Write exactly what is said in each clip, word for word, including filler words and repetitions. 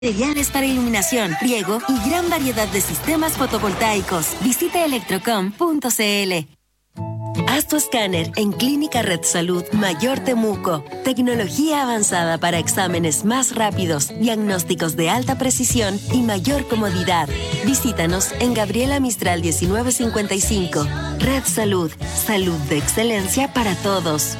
Materiales para iluminación, riego y gran variedad de sistemas fotovoltaicos. Visita electrocom punto c l. Haz tu escáner en Clínica Red Salud Mayor Temuco. Tecnología avanzada para exámenes más rápidos, diagnósticos de alta precisión y mayor comodidad. Visítanos en Gabriela Mistral diecinueve cincuenta y cinco. Red Salud, salud de excelencia para todos.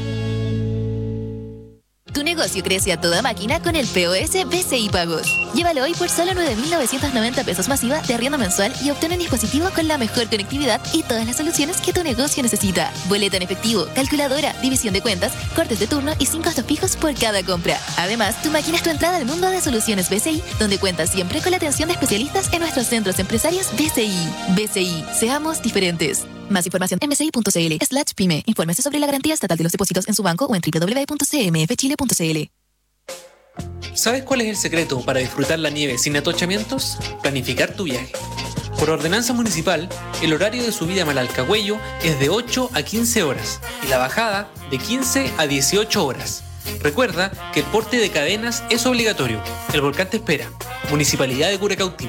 Tu negocio crece a toda máquina con el P O S B C I Pagos. Llévalo hoy por solo nueve mil novecientos noventa pesos masiva de arriendo mensual y obtén un dispositivo con la mejor conectividad y todas las soluciones que tu negocio necesita. Boleta en efectivo, calculadora, división de cuentas, cortes de turno y sin costos fijos por cada compra. Además, tu máquina es tu entrada al mundo de soluciones B C I, donde cuentas siempre con la atención de especialistas en nuestros centros empresarios B C I. B C I, seamos diferentes. Más información en bci.cl slash pyme. Infórmese sobre la garantía estatal de los depósitos en su banco o en doble u doble u doble u punto c m f chile punto c l. ¿Sabes cuál es el secreto para disfrutar la nieve sin atochamientos? Planificar tu viaje. Por ordenanza municipal, el horario de subida a Malalcahuello es de ocho a quince horas y la bajada de quince a dieciocho horas. Recuerda que el porte de cadenas es obligatorio. El volcán te espera. Municipalidad de Curacautín.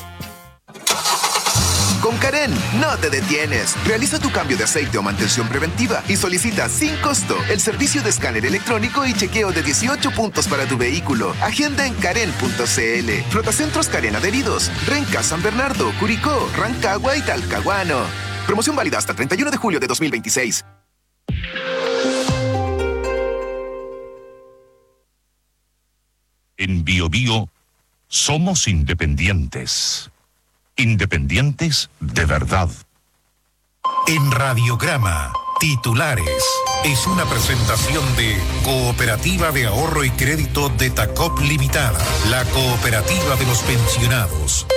Con Karen, no te detienes. Realiza tu cambio de aceite o mantención preventiva y solicita sin costo el servicio de escáner electrónico y chequeo de dieciocho puntos para tu vehículo. Agenda en karen punto c l. Flotacentros Karen adheridos. Renca, San Bernardo, Curicó, Rancagua y Talcahuano. Promoción válida hasta treinta y uno de julio de dos mil veintiséis. En Bio Bio somos independientes. Independientes de verdad. En Radiograma, titulares. Es una presentación de Cooperativa de Ahorro y Crédito de Tacop Limitada, la cooperativa de los pensionados.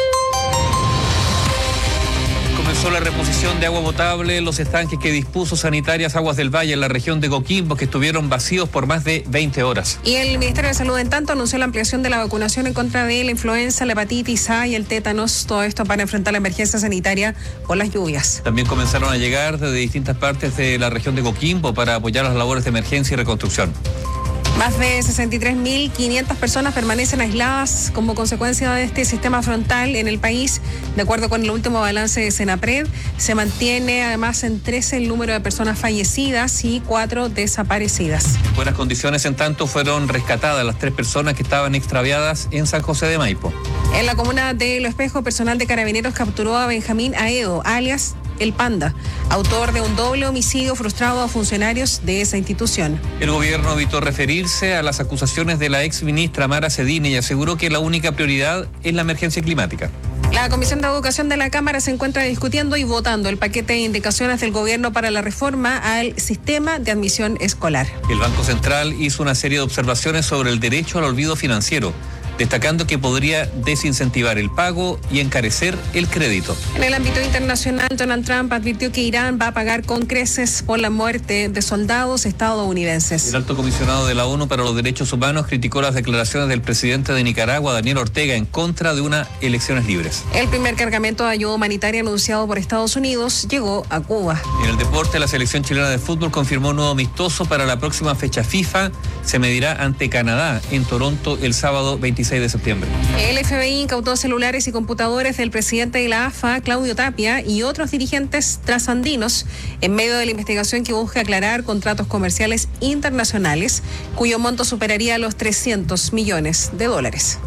Comenzó la reposición de agua potable en los estanques que dispuso Sanitarias Aguas del Valle en la región de Coquimbo, que estuvieron vacíos por más de veinte horas. Y el Ministerio de Salud, en tanto, anunció la ampliación de la vacunación en contra de la influenza, la hepatitis A y el tétanos. Todo esto para enfrentar la emergencia sanitaria por las lluvias. También comenzaron a llegar desde distintas partes de la región de Coquimbo para apoyar las labores de emergencia y reconstrucción. Más de sesenta y tres mil quinientas personas permanecen aisladas como consecuencia de este sistema frontal en el país. De acuerdo con el último balance de Senapred, se mantiene además en trece el número de personas fallecidas y cuatro desaparecidas. En buenas condiciones, en tanto, fueron rescatadas las tres personas que estaban extraviadas en San José de Maipo. En la comuna de Lo Espejo, personal de Carabineros capturó a Benjamín Aedo, alias El Panda, autor de un doble homicidio frustrado a funcionarios de esa institución. El gobierno evitó referirse a las acusaciones de la ex ministra Mara Cedini y aseguró que la única prioridad es la emergencia climática. La Comisión de Educación de la Cámara se encuentra discutiendo y votando el paquete de indicaciones del gobierno para la reforma al sistema de admisión escolar. El Banco Central hizo una serie de observaciones sobre el derecho al olvido financiero, destacando que podría desincentivar el pago y encarecer el crédito. En el ámbito internacional, Donald Trump advirtió que Irán va a pagar con creces por la muerte de soldados estadounidenses. El alto comisionado de la ONU para los Derechos Humanos criticó las declaraciones del presidente de Nicaragua, Daniel Ortega, en contra de unas elecciones libres. El primer cargamento de ayuda humanitaria anunciado por Estados Unidos llegó a Cuba. En el deporte, la selección chilena de fútbol confirmó un nuevo amistoso para la próxima fecha FIFA. Se medirá ante Canadá en Toronto el sábado veintiséis de septiembre. El F B I incautó celulares y computadores del presidente de la A F A, Claudio Tapia, y otros dirigentes trasandinos en medio de la investigación que busca aclarar contratos comerciales internacionales cuyo monto superaría los trescientos millones de dólares.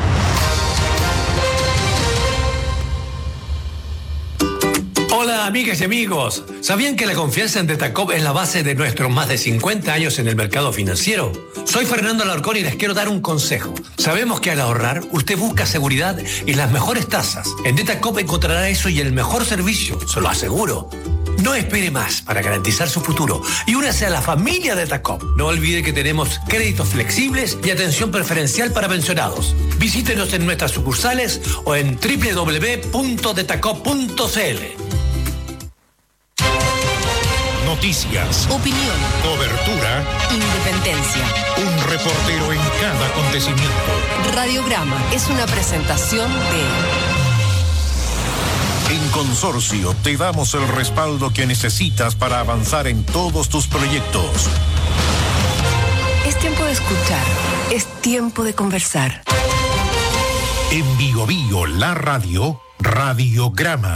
Hola, amigas y amigos. ¿Sabían que la confianza en Detacop es la base de nuestros más de cincuenta años en el mercado financiero? Soy Fernando Alarcón y les quiero dar un consejo. Sabemos que al ahorrar, usted busca seguridad y las mejores tasas. En Detacop encontrará eso y el mejor servicio, se lo aseguro. No espere más para garantizar su futuro y únase a la familia de Detacop. No olvide que tenemos créditos flexibles y atención preferencial para pensionados. Visítenos en nuestras sucursales o en doble u doble u doble u punto detacop punto c l. Noticias, opinión, cobertura, independencia. Un reportero en cada acontecimiento. Radiograma es una presentación de... En Consorcio te damos el respaldo que necesitas para avanzar en todos tus proyectos. Es tiempo de escuchar, es tiempo de conversar. En Bio Bio, la radio, Radiograma.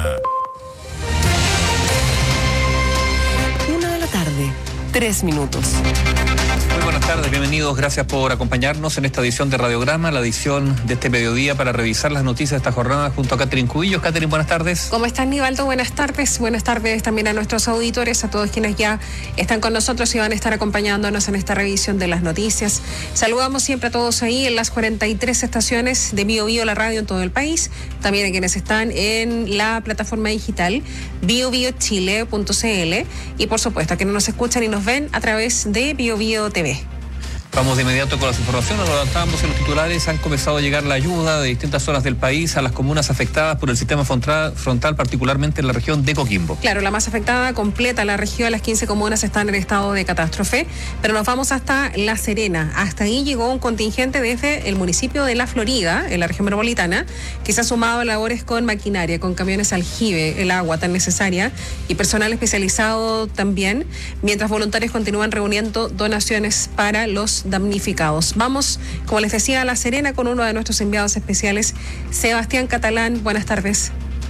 Una de la tarde, tres minutos. Muy buenas tardes, bienvenidos, gracias por acompañarnos en esta edición de Radiograma, la edición de este mediodía para revisar las noticias de esta jornada junto a Catherine Cubillos. Catherine, buenas tardes. ¿Cómo estás, Nivaldo? Buenas tardes. Buenas tardes también a nuestros auditores, a todos quienes ya están con nosotros y van a estar acompañándonos en esta revisión de las noticias. Saludamos siempre a todos ahí en las cuarenta y tres estaciones de Bio Bio, la radio en todo el país, también a quienes están en la plataforma digital bio bio chile punto c l y por supuesto a quienes nos escuchan y nos ven a través de Bio Bio T V. Vamos de inmediato con las informaciones. Lo adelantamos en los titulares. Han comenzado a llegar la ayuda de distintas zonas del país a las comunas afectadas por el sistema frontal, frontal, particularmente en la región de Coquimbo. Claro, la más afectada completa la región. Las quince comunas están en estado de catástrofe, pero nos vamos hasta La Serena. Hasta ahí llegó un contingente desde el municipio de La Florida, en la región metropolitana, que se ha sumado a labores con maquinaria, con camiones aljibe, el agua tan necesaria y personal especializado también, mientras voluntarios continúan reuniendo donaciones para los damnificados. Vamos, como les decía, a La Serena con uno de nuestros enviados especiales, Sebastián Catalán. Buenas tardes.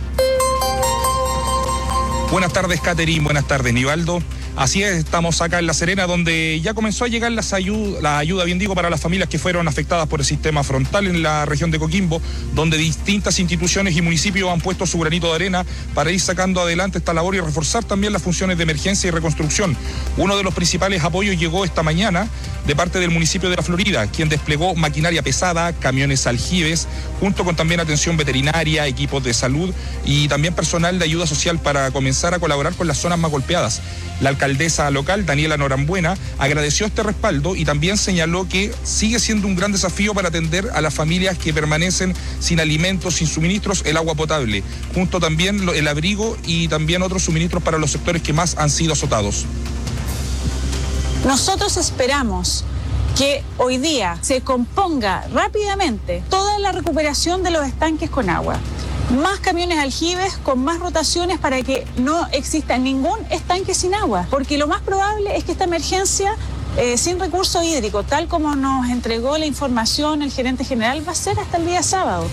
Buenas tardes, Catherine. Buenas tardes, Nivaldo. Así es, estamos acá en La Serena, donde ya comenzó a llegar las ayuda, la ayuda, bien digo, para las familias que fueron afectadas por el sistema frontal en la región de Coquimbo, donde distintas instituciones y municipios han puesto su granito de arena para ir sacando adelante esta labor y reforzar también las funciones de emergencia y reconstrucción. Uno de los principales apoyos llegó esta mañana de parte del municipio de La Florida, quien desplegó maquinaria pesada, camiones aljibes, junto con también atención veterinaria, equipos de salud y también personal de ayuda social para comenzar a colaborar con las zonas más golpeadas. La alcaldesa local, Daniela Norambuena, agradeció este respaldo y también señaló que sigue siendo un gran desafío para atender a las familias que permanecen sin alimentos, sin suministros, el agua potable, junto también el abrigo y también otros suministros para los sectores que más han sido azotados. Nosotros esperamos que hoy día se componga rápidamente toda la recuperación de los estanques con agua. Más camiones aljibes con más rotaciones para que no exista ningún estanque sin agua, porque lo más probable es que esta emergencia eh, sin recurso hídrico, tal como nos entregó la información el gerente general, va a ser hasta el día sábado.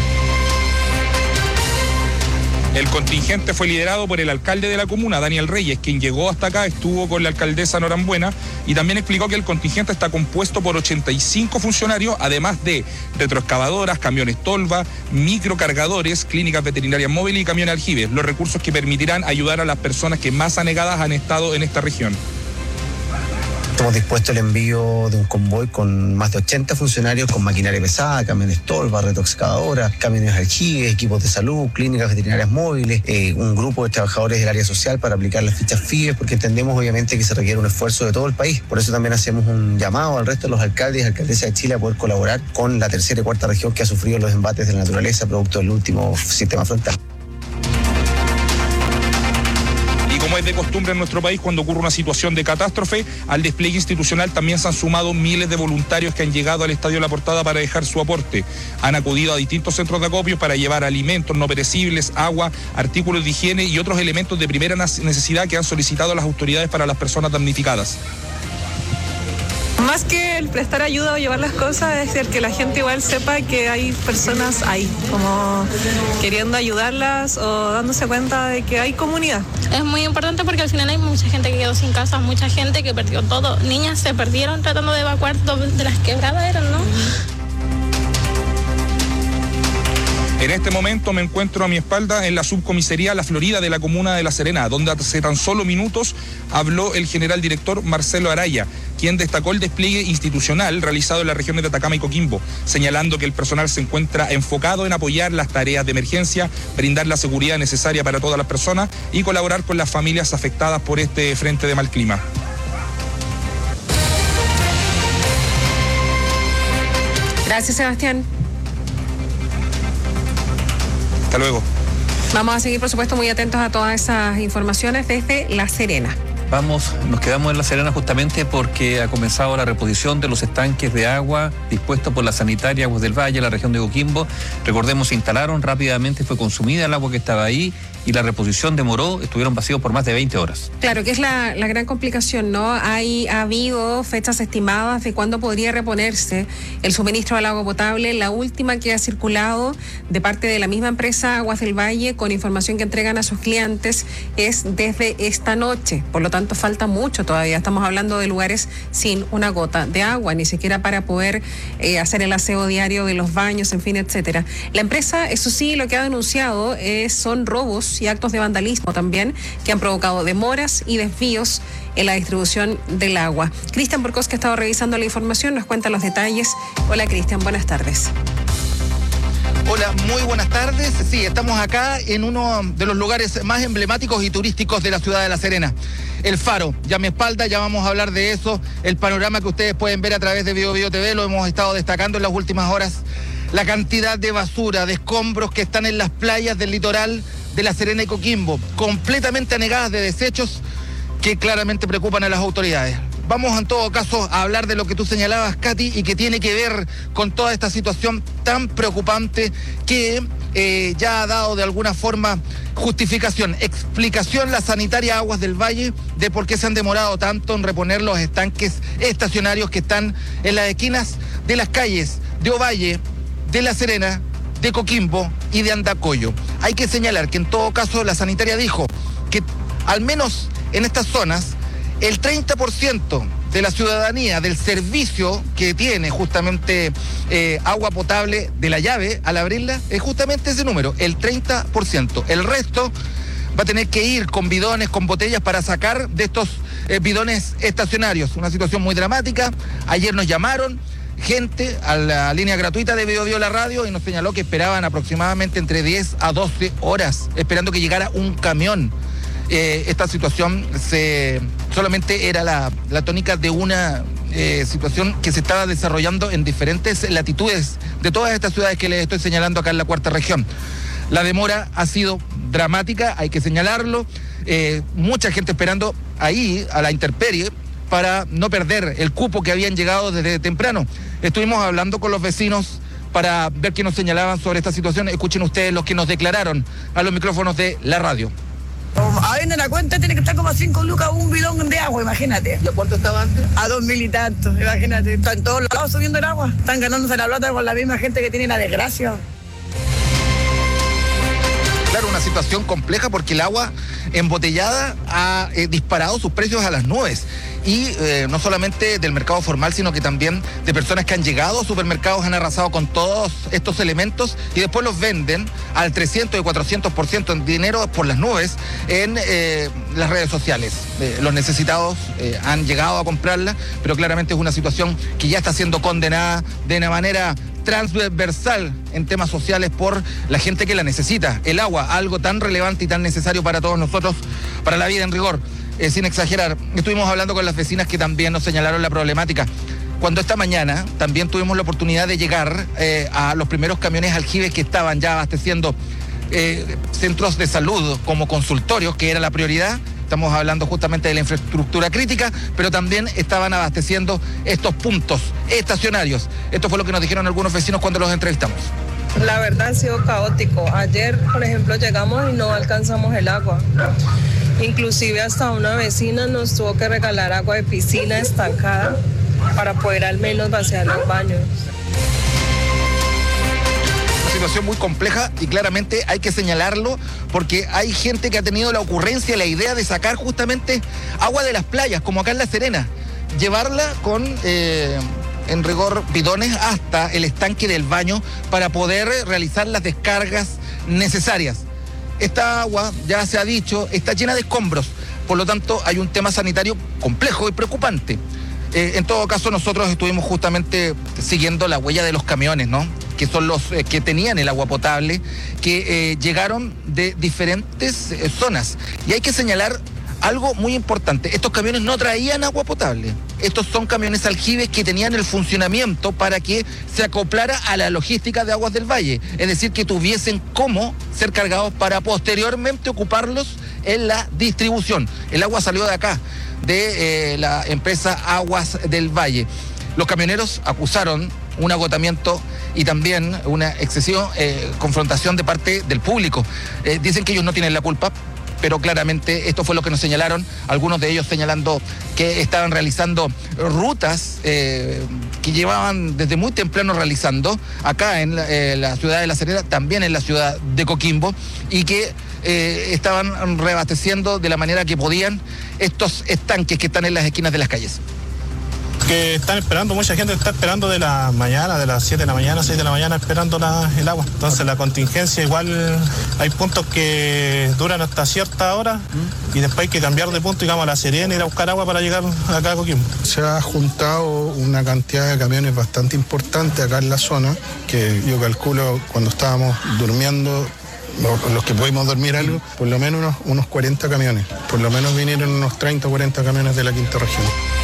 El contingente fue liderado por el alcalde de la comuna, Daniel Reyes, quien llegó hasta acá, estuvo con la alcaldesa Norambuena y también explicó que el contingente está compuesto por ochenta y cinco funcionarios, además de retroexcavadoras, camiones tolva, microcargadores, clínicas veterinarias móviles y camiones aljibes, los recursos que permitirán ayudar a las personas que más anegadas han estado en esta región. Hemos dispuesto el envío de un convoy con más de ochenta funcionarios con maquinaria pesada, camiones tolva, retroexcavadoras, camiones aljibes, equipos de salud, clínicas veterinarias móviles, eh, un grupo de trabajadores del área social para aplicar las fichas F I E, porque entendemos obviamente que se requiere un esfuerzo de todo el país. Por eso también hacemos un llamado al resto de los alcaldes y alcaldesas de Chile a poder colaborar con la tercera y cuarta región que ha sufrido los embates de la naturaleza producto del último sistema frontal. Como es de costumbre en nuestro país, cuando ocurre una situación de catástrofe, al despliegue institucional también se han sumado miles de voluntarios que han llegado al Estadio La Portada para dejar su aporte. Han acudido a distintos centros de acopio para llevar alimentos no perecibles, agua, artículos de higiene y otros elementos de primera necesidad que han solicitado las autoridades para las personas damnificadas. Más que el prestar ayuda o llevar las cosas, es decir, que la gente igual sepa que hay personas ahí, como queriendo ayudarlas o dándose cuenta de que hay comunidad. Es muy importante porque al final hay mucha gente que quedó sin casa, mucha gente que perdió todo. Niñas se perdieron tratando de evacuar de las quebradas, eran, ¿no? En este momento me encuentro a mi espalda en la subcomisaría La Florida de la comuna de La Serena, donde hace tan solo minutos habló el general director Marcelo Araya, quien destacó el despliegue institucional realizado en las regiones de Atacama y Coquimbo, señalando que el personal se encuentra enfocado en apoyar las tareas de emergencia, brindar la seguridad necesaria para todas las personas y colaborar con las familias afectadas por este frente de mal clima. Gracias, Sebastián. Hasta luego. Vamos a seguir, por supuesto, muy atentos a todas esas informaciones desde La Serena. Vamos, nos quedamos en La Serena justamente porque ha comenzado la reposición de los estanques de agua dispuestos por la sanitaria Aguas del Valle, la región de Coquimbo. Recordemos, se instalaron rápidamente, fue consumida el agua que estaba ahí y la reposición demoró, estuvieron vacíos por más de veinte horas. Claro, que es la, la gran complicación, ¿no? Hay, ha habido fechas estimadas de cuándo podría reponerse el suministro del agua potable. La última que ha circulado de parte de la misma empresa Aguas del Valle, con información que entregan a sus clientes, es desde esta noche. Por lo tanto, falta mucho todavía. Estamos hablando de lugares sin una gota de agua, ni siquiera para poder eh, hacer el aseo diario de los baños, en fin, etcétera. La empresa, eso sí, lo que ha denunciado es, son robos y actos de vandalismo también, que han provocado demoras y desvíos en la distribución del agua. Cristian Borcos, que ha estado revisando la información, nos cuenta los detalles. Hola, Cristian, buenas tardes. Hola, muy buenas tardes. Sí, estamos acá en uno de los lugares más emblemáticos y turísticos de la ciudad de La Serena. El Faro, ya a mi espalda, ya vamos a hablar de eso. El panorama que ustedes pueden ver a través de Bio Bio T V, lo hemos estado destacando en las últimas horas. La cantidad de basura, de escombros que están en las playas del litoral de La Serena y Coquimbo, completamente anegadas de desechos que claramente preocupan a las autoridades. Vamos en todo caso a hablar de lo que tú señalabas, Katy, y que tiene que ver con toda esta situación tan preocupante que eh, ya ha dado de alguna forma justificación, explicación la sanitaria Aguas del Valle de por qué se han demorado tanto en reponer los estanques estacionarios que están en las esquinas de las calles de Ovalle, de La Serena, de Coquimbo y de Andacollo. Hay que señalar que en todo caso la sanitaria dijo que al menos en estas zonas el treinta por ciento de la ciudadanía del servicio que tiene justamente eh, agua potable de la llave al abrirla es justamente ese número, el treinta por ciento. El resto va a tener que ir con bidones, con botellas para sacar de estos eh, bidones estacionarios. Una situación muy dramática. Ayer nos llamaron gente a la línea gratuita de Bio Bio La Radio y nos señaló que esperaban aproximadamente entre diez a doce horas esperando que llegara un camión. Eh, esta situación se, solamente era la, la tónica de una eh, situación que se estaba desarrollando en diferentes latitudes de todas estas ciudades que les estoy señalando acá en la cuarta región. La demora ha sido dramática, hay que señalarlo. Eh, mucha gente esperando ahí a la intemperie para no perder el cupo que habían llegado desde temprano. Estuvimos hablando con los vecinos para ver qué nos señalaban sobre esta situación. Escuchen ustedes los que nos declararon a los micrófonos de la radio. A ver, en la cuenta tiene que estar como a cinco lucas un bidón de agua, imagínate. ¿Y a cuánto estaba antes? A dos mil y tantos, imagínate. Están en todos lados subiendo el agua. Están ganándose la plata con la misma gente que tiene la desgracia. Claro, una situación compleja porque el agua embotellada ha eh, disparado sus precios a las nubes. Y eh, no solamente del mercado formal, sino que también de personas que han llegado a supermercados, han arrasado con todos estos elementos y después los venden al trescientos y cuatrocientos por ciento en dinero por las nubes en eh, las redes sociales. Eh, los necesitados eh, han llegado a comprarla, pero claramente es una situación que ya está siendo condenada de una manera transversal en temas sociales por la gente que la necesita. El agua, algo tan relevante y tan necesario para todos nosotros, para la vida en rigor. Eh, sin exagerar, estuvimos hablando con las vecinas que también nos señalaron la problemática. Cuando esta mañana también tuvimos la oportunidad de llegar eh, a los primeros camiones aljibes que estaban ya abasteciendo eh, centros de salud como consultorios, que era la prioridad. Estamos hablando justamente de la infraestructura crítica, pero también estaban abasteciendo estos puntos estacionarios. Esto fue lo que nos dijeron algunos vecinos cuando los entrevistamos. La verdad ha sido caótico. Ayer, por ejemplo, llegamos y no alcanzamos el agua. Inclusive hasta una vecina nos tuvo que regalar agua de piscina estancada para poder al menos vaciar los baños. Una situación muy compleja y claramente hay que señalarlo porque hay gente que ha tenido la ocurrencia, la idea de sacar justamente agua de las playas, como acá en La Serena, llevarla con... Eh, en rigor bidones hasta el estanque del baño para poder realizar las descargas necesarias. Esta agua, ya se ha dicho, está llena de escombros, por lo tanto hay un tema sanitario complejo y preocupante. Eh, en todo caso, nosotros estuvimos justamente siguiendo la huella de los camiones, ¿no? Que son los eh, que tenían el agua potable, que eh, llegaron de diferentes eh, zonas. Y hay que señalar algo muy importante, estos camiones no traían agua potable, estos son camiones aljibes que tenían el funcionamiento para que se acoplara a la logística de Aguas del Valle, es decir, que tuviesen cómo ser cargados para posteriormente ocuparlos en la distribución. El agua salió de acá, de eh, la empresa Aguas del Valle. Los camioneros acusaron un agotamiento y también una excesiva eh, confrontación de parte del público. Eh, dicen que ellos no tienen la culpa, pero claramente esto fue lo que nos señalaron, algunos de ellos señalando que estaban realizando rutas eh, que llevaban desde muy temprano realizando acá en la, eh, la ciudad de La Serena, también en la ciudad de Coquimbo, y que eh, estaban reabasteciendo de la manera que podían estos estanques que están en las esquinas de las calles. Que están esperando, mucha gente está esperando de la mañana, de las siete de la mañana, seis de la mañana, esperando la, el agua. Entonces la contingencia igual, hay puntos que duran hasta cierta hora y después hay que cambiar de punto, digamos, a La Serena, ir a buscar agua para llegar acá a Coquimbo. Se ha juntado una cantidad de camiones bastante importante acá en la zona, que yo calculo cuando estábamos durmiendo, los que pudimos dormir algo, por lo menos unos, unos cuarenta camiones. Por lo menos vinieron unos treinta o cuarenta camiones de la quinta región.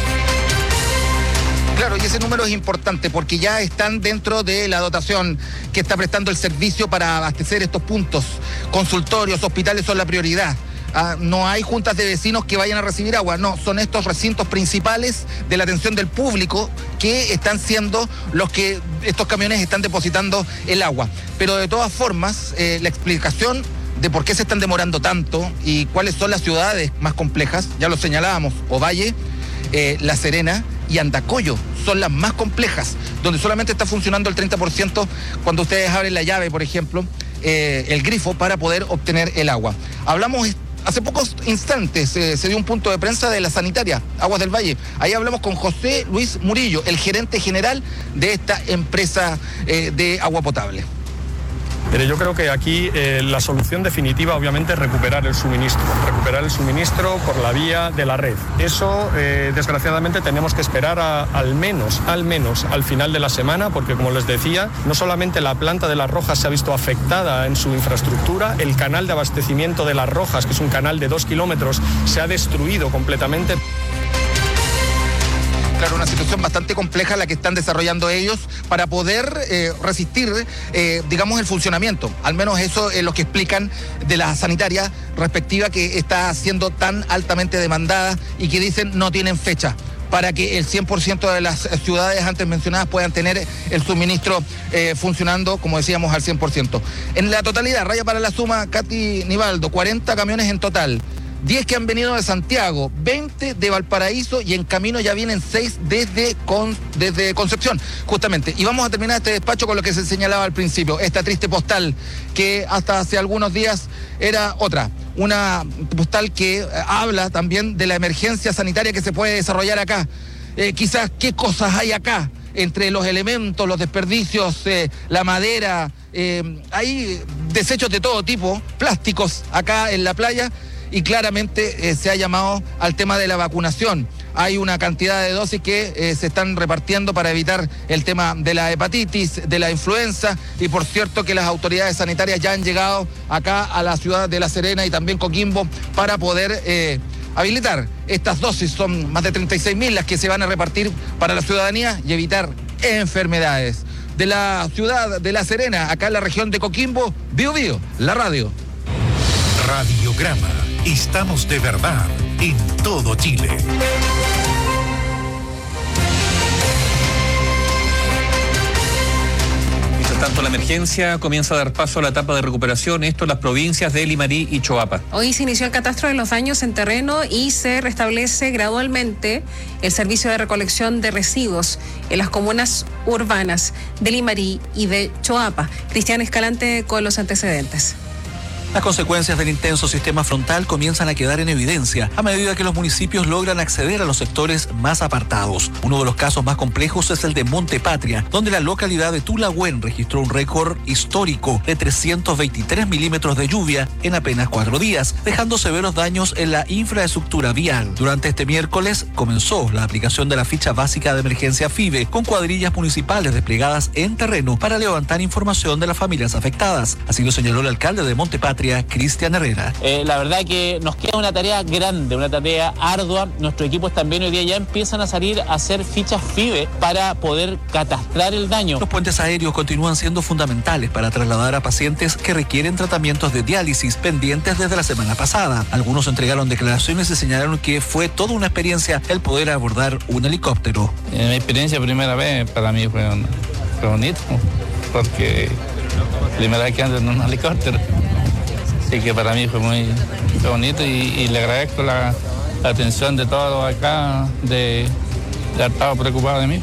Claro, y ese número es importante porque ya están dentro de la dotación que está prestando el servicio para abastecer estos puntos. Consultorios, hospitales son la prioridad. Ah, no hay juntas de vecinos que vayan a recibir agua, no, son estos recintos principales de la atención del público que están siendo los que estos camiones están depositando el agua. Pero de todas formas, eh, la explicación de por qué se están demorando tanto y cuáles son las ciudades más complejas, ya lo señalábamos, Ovalle, eh, La Serena y Andacollo son las más complejas, donde solamente está funcionando el treinta por ciento cuando ustedes abren la llave, por ejemplo, eh, el grifo para poder obtener el agua. Hablamos hace pocos instantes, eh, se dio un punto de prensa de la sanitaria Aguas del Valle. Ahí hablamos con José Luis Murillo, el gerente general de esta empresa eh, de agua potable. Mire, yo creo que aquí eh, la solución definitiva obviamente es recuperar el suministro, recuperar el suministro por la vía de la red. Eso eh, desgraciadamente tenemos que esperar a, al menos, al menos al final de la semana, porque como les decía, no solamente la planta de Las Rojas se ha visto afectada en su infraestructura, el canal de abastecimiento de Las Rojas, que es un canal de dos kilómetros, se ha destruido completamente. Claro, una situación bastante compleja la que están desarrollando ellos para poder eh, resistir, eh, digamos, el funcionamiento. Al menos eso es lo que explican de la sanitaria respectiva, que está siendo tan altamente demandada y que dicen no tienen fecha para que el cien por ciento de las ciudades antes mencionadas puedan tener el suministro eh, funcionando, como decíamos, al cien por ciento. En la totalidad, raya para la suma, Katy Nivaldo, cuarenta camiones en total. diez que han venido de Santiago, veinte de Valparaíso y en camino ya vienen seis desde, Con, desde Concepción, justamente. Y vamos a terminar este despacho con lo que se señalaba al principio, esta triste postal que hasta hace algunos días era otra. Una postal que habla también de la emergencia sanitaria que se puede desarrollar acá. Eh, quizás qué cosas hay acá entre los elementos, los desperdicios, eh, la madera, eh, hay desechos de todo tipo, plásticos acá en la playa. Y claramente eh, se ha llamado al tema de la vacunación. Hay una cantidad de dosis que eh, se están repartiendo para evitar el tema de la hepatitis, de la influenza, y por cierto que las autoridades sanitarias ya han llegado acá a la ciudad de La Serena y también Coquimbo para poder eh, habilitar estas dosis. Son más de treinta y seis mil las que se van a repartir para la ciudadanía y evitar enfermedades. De la ciudad de La Serena, acá en la región de Coquimbo, Bio Bio, la radio. Radiograma. Estamos de verdad en todo Chile. Mientras tanto, la emergencia comienza a dar paso a la etapa de recuperación, esto en las provincias de Limarí y Choapa. Hoy se inició el catastro de los daños en terreno y se restablece gradualmente el servicio de recolección de residuos en las comunas urbanas de Limarí y de Choapa. Cristian Escalante con los antecedentes. Las consecuencias del intenso sistema frontal comienzan a quedar en evidencia a medida que los municipios logran acceder a los sectores más apartados. Uno de los casos más complejos es el de Monte Patria, donde la localidad de Tulagüen registró un récord histórico de trescientos veintitrés milímetros de lluvia en apenas cuatro días, dejando severos daños en la infraestructura vial. Durante este miércoles comenzó la aplicación de la ficha básica de emergencia FIBE, con cuadrillas municipales desplegadas en terreno para levantar información de las familias afectadas. Así lo señaló el alcalde de Monte Patria, Patria, Cristian Herrera. Eh, la verdad que nos queda una tarea grande, una tarea ardua. Nuestros equipos también hoy día ya empiezan a salir a hacer fichas F I B E para poder catastrar el daño. Los puentes aéreos continúan siendo fundamentales para trasladar a pacientes que requieren tratamientos de diálisis pendientes desde la semana pasada. Algunos entregaron declaraciones y señalaron que fue toda una experiencia el poder abordar un helicóptero. En mi experiencia primera vez para mí fue, un, fue bonito, porque primera vez que ando en un helicóptero. Así que para mí fue muy fue bonito y, y le agradezco la, la atención de todos acá, de, de haber estado preocupado de mí,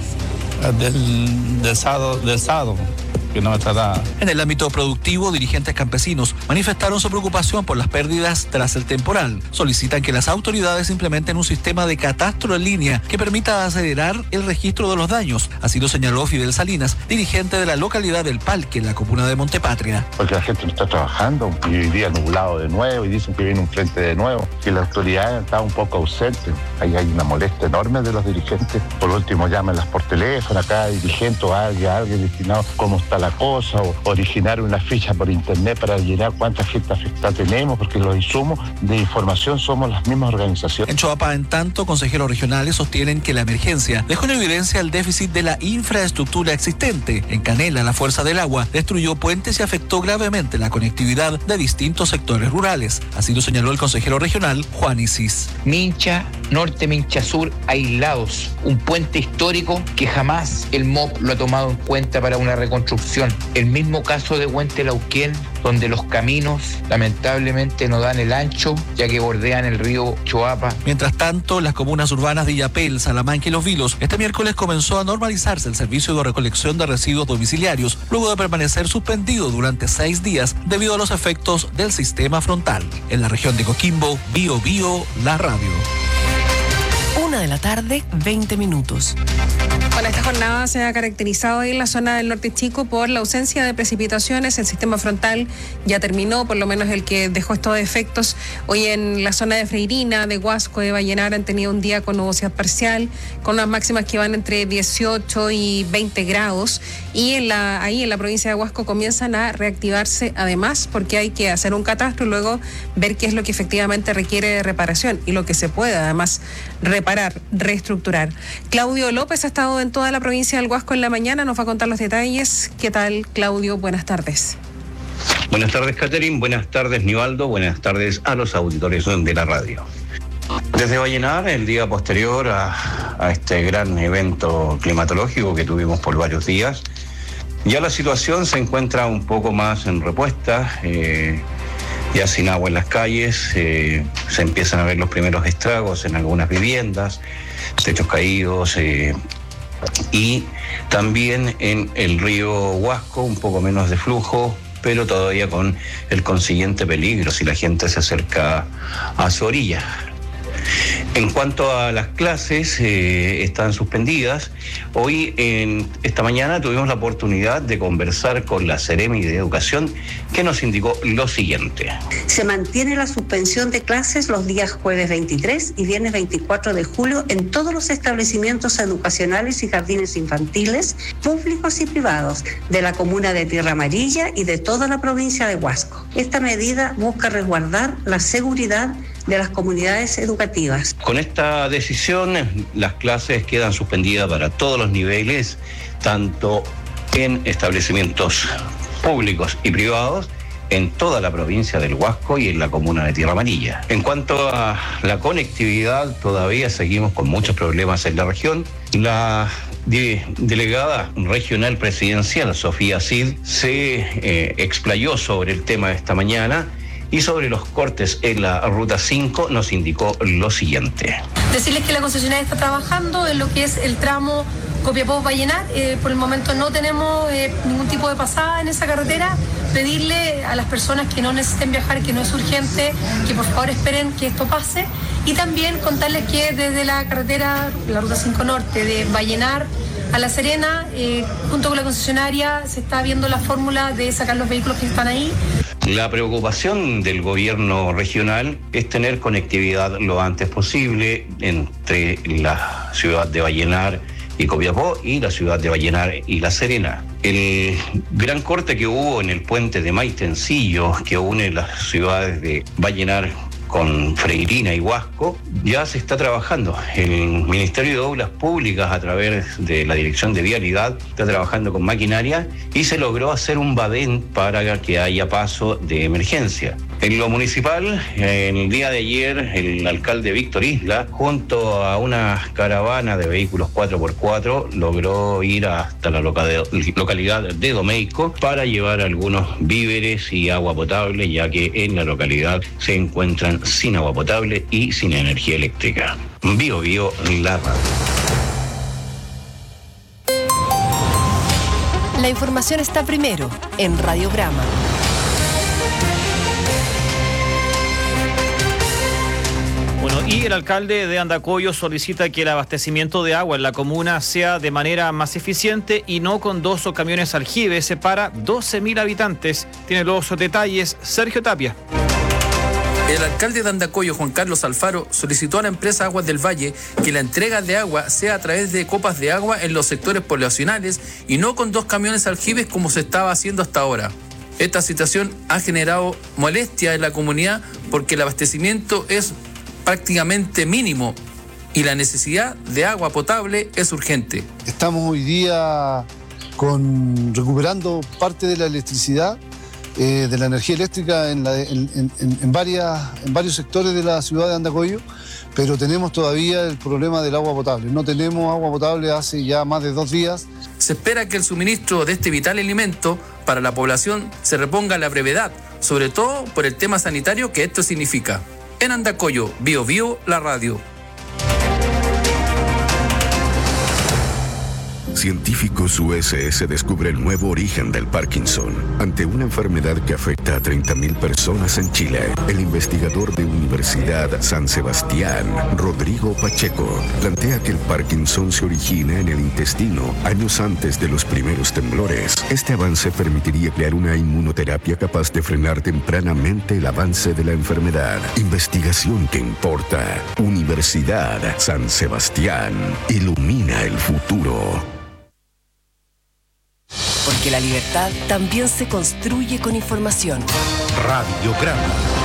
del, del sábado, del sábado. Que no me trataba. En el ámbito productivo, dirigentes campesinos manifestaron su preocupación por las pérdidas tras el temporal. Solicitan que las autoridades implementen un sistema de catastro en línea que permita acelerar el registro de los daños. Así lo señaló Fidel Salinas, dirigente de la localidad del Palque, en la comuna de Montepatria. Porque la gente no está trabajando y hoy día nublado de nuevo y dicen que viene un frente de nuevo y la autoridad está un poco ausente. Ahí hay una molestia enorme de los dirigentes. Por último, llámenlas por teléfono a cada dirigente o a alguien, a alguien destinado cómo está la cosa, o originar una ficha por internet para llenar cuánta gente afectada tenemos, porque los insumos de información somos las mismas organizaciones. En Choapa, en tanto, consejeros regionales sostienen que la emergencia dejó en evidencia el déficit de la infraestructura existente. En Canela, la Fuerza del Agua destruyó puentes y afectó gravemente la conectividad de distintos sectores rurales. Así lo señaló el consejero regional Juan Isis. Mincha Norte, Mincha Sur, aislados. Un puente histórico que jamás el M O P lo ha tomado en cuenta para una reconstrucción. El mismo caso de Huentelauquén, donde los caminos lamentablemente no dan el ancho, ya que bordean el río Choapa. Mientras tanto, las comunas urbanas de Illapel, Salamanca y Los Vilos, este miércoles comenzó a normalizarse el servicio de recolección de residuos domiciliarios, luego de permanecer suspendido durante seis días debido a los efectos del sistema frontal. En la región de Coquimbo, Bio Bio, la radio. Una de la tarde, veinte minutos. Bueno, esta jornada se ha caracterizado en la zona del norte chico por la ausencia de precipitaciones. El sistema frontal ya terminó, por lo menos el que dejó estos efectos. Hoy en la zona de Freirina, de Huasco, de Vallenar han tenido un día con nubosidad parcial, con unas máximas que van entre dieciocho y veinte grados. Y en la, ahí en la provincia de Huasco comienzan a reactivarse además, porque hay que hacer un catastro y luego ver qué es lo que efectivamente requiere de reparación y lo que se puede además reparar, reestructurar. Claudio López ha estado en toda la provincia del Huasco en la mañana, nos va a contar los detalles. ¿Qué tal, Claudio? Buenas tardes. Buenas tardes, Catherine. Buenas tardes, Nivaldo. Buenas tardes a los auditores de la radio. Desde Vallenar, el día posterior a, a este gran evento climatológico que tuvimos por varios días, ya la situación se encuentra un poco más en repuesta, eh, ya sin agua en las calles, eh, se empiezan a ver los primeros estragos en algunas viviendas, techos caídos, eh, y también en el río Huasco un poco menos de flujo, pero todavía con el consiguiente peligro si la gente se acerca a su orilla. En cuanto a las clases, eh, están suspendidas. Hoy, en esta mañana, tuvimos la oportunidad de conversar con la Seremi de Educación, que nos indicó lo siguiente. Se mantiene la suspensión de clases los días jueves veintitrés y viernes veinticuatro de julio en todos los establecimientos educacionales y jardines infantiles, públicos y privados, de la comuna de Tierra Amarilla y de toda la provincia de Huasco. Esta medida busca resguardar la seguridad de las comunidades educativas. Con esta decisión, las clases quedan suspendidas para todos los niveles, tanto en establecimientos públicos y privados, en toda la provincia del Huasco y en la comuna de Tierra Amarilla. En cuanto a la conectividad, todavía seguimos con muchos problemas en la región. La de, delegada regional presidencial, Sofía Cid, se eh, explayó sobre el tema esta mañana. Y sobre los cortes en la ruta cinco nos indicó lo siguiente. Decirles que la concesionaria está trabajando en lo que es el tramo Copiapó-Vallenar. Eh, por el momento no tenemos eh, ningún tipo de pasada en esa carretera. Pedirle a las personas que no necesiten viajar, que no es urgente, que por favor esperen que esto pase. Y también contarles que desde la carretera, la ruta cinco Norte, de Vallenar a La Serena, eh, junto con la concesionaria, se está viendo la fórmula de sacar los vehículos que están ahí. La preocupación del gobierno regional es tener conectividad lo antes posible entre la ciudad de Vallenar y Copiapó y la ciudad de Vallenar y La Serena. El gran corte que hubo en el puente de Maitencillo, que une las ciudades de Vallenar con Freirina y Huasco, ya se está trabajando. El Ministerio de Obras Públicas, a través de la Dirección de Vialidad, está trabajando con maquinaria y se logró hacer un badén para que haya paso de emergencia. En lo municipal, en el día de ayer, el alcalde Víctor Isla, junto a una caravana de vehículos cuatro por cuatro, logró ir hasta la localidad de Domeico para llevar algunos víveres y agua potable, ya que en la localidad se encuentran sin agua potable y sin energía eléctrica. Bio Bio, la radio. La información está primero en Radiograma. Bueno, y el alcalde de Andacollo solicita que el abastecimiento de agua en la comuna sea de manera más eficiente y no con dos o camiones aljibes para doce mil habitantes. Tiene los detalles Sergio Tapia. El alcalde de Andacollo, Juan Carlos Alfaro, solicitó a la empresa Aguas del Valle que la entrega de agua sea a través de copas de agua en los sectores poblacionales y no con dos camiones aljibes como se estaba haciendo hasta ahora. Esta situación ha generado molestia en la comunidad porque el abastecimiento es prácticamente mínimo y la necesidad de agua potable es urgente. Estamos hoy día con, recuperando parte de la electricidad, eh, de la energía eléctrica en, la, en, en, en, varias, en varios sectores de la ciudad de Andacollo, pero tenemos todavía el problema del agua potable. No tenemos agua potable hace ya más de dos días. Se espera que el suministro de este vital alimento para la población se reponga a la brevedad, sobre todo por el tema sanitario que esto significa. En Andacollo, Bio Bio, la radio. Científicos U S S descubre el nuevo origen del Parkinson. Ante una enfermedad que afecta a treinta mil personas en Chile, el investigador de Universidad San Sebastián, Rodrigo Pacheco, plantea que el Parkinson se origina en el intestino años antes de los primeros temblores. Este avance permitiría crear una inmunoterapia capaz de frenar tempranamente el avance de la enfermedad. Investigación que importa. Universidad San Sebastián. Ilumina el futuro. Porque la libertad también se construye con información. Radiograma.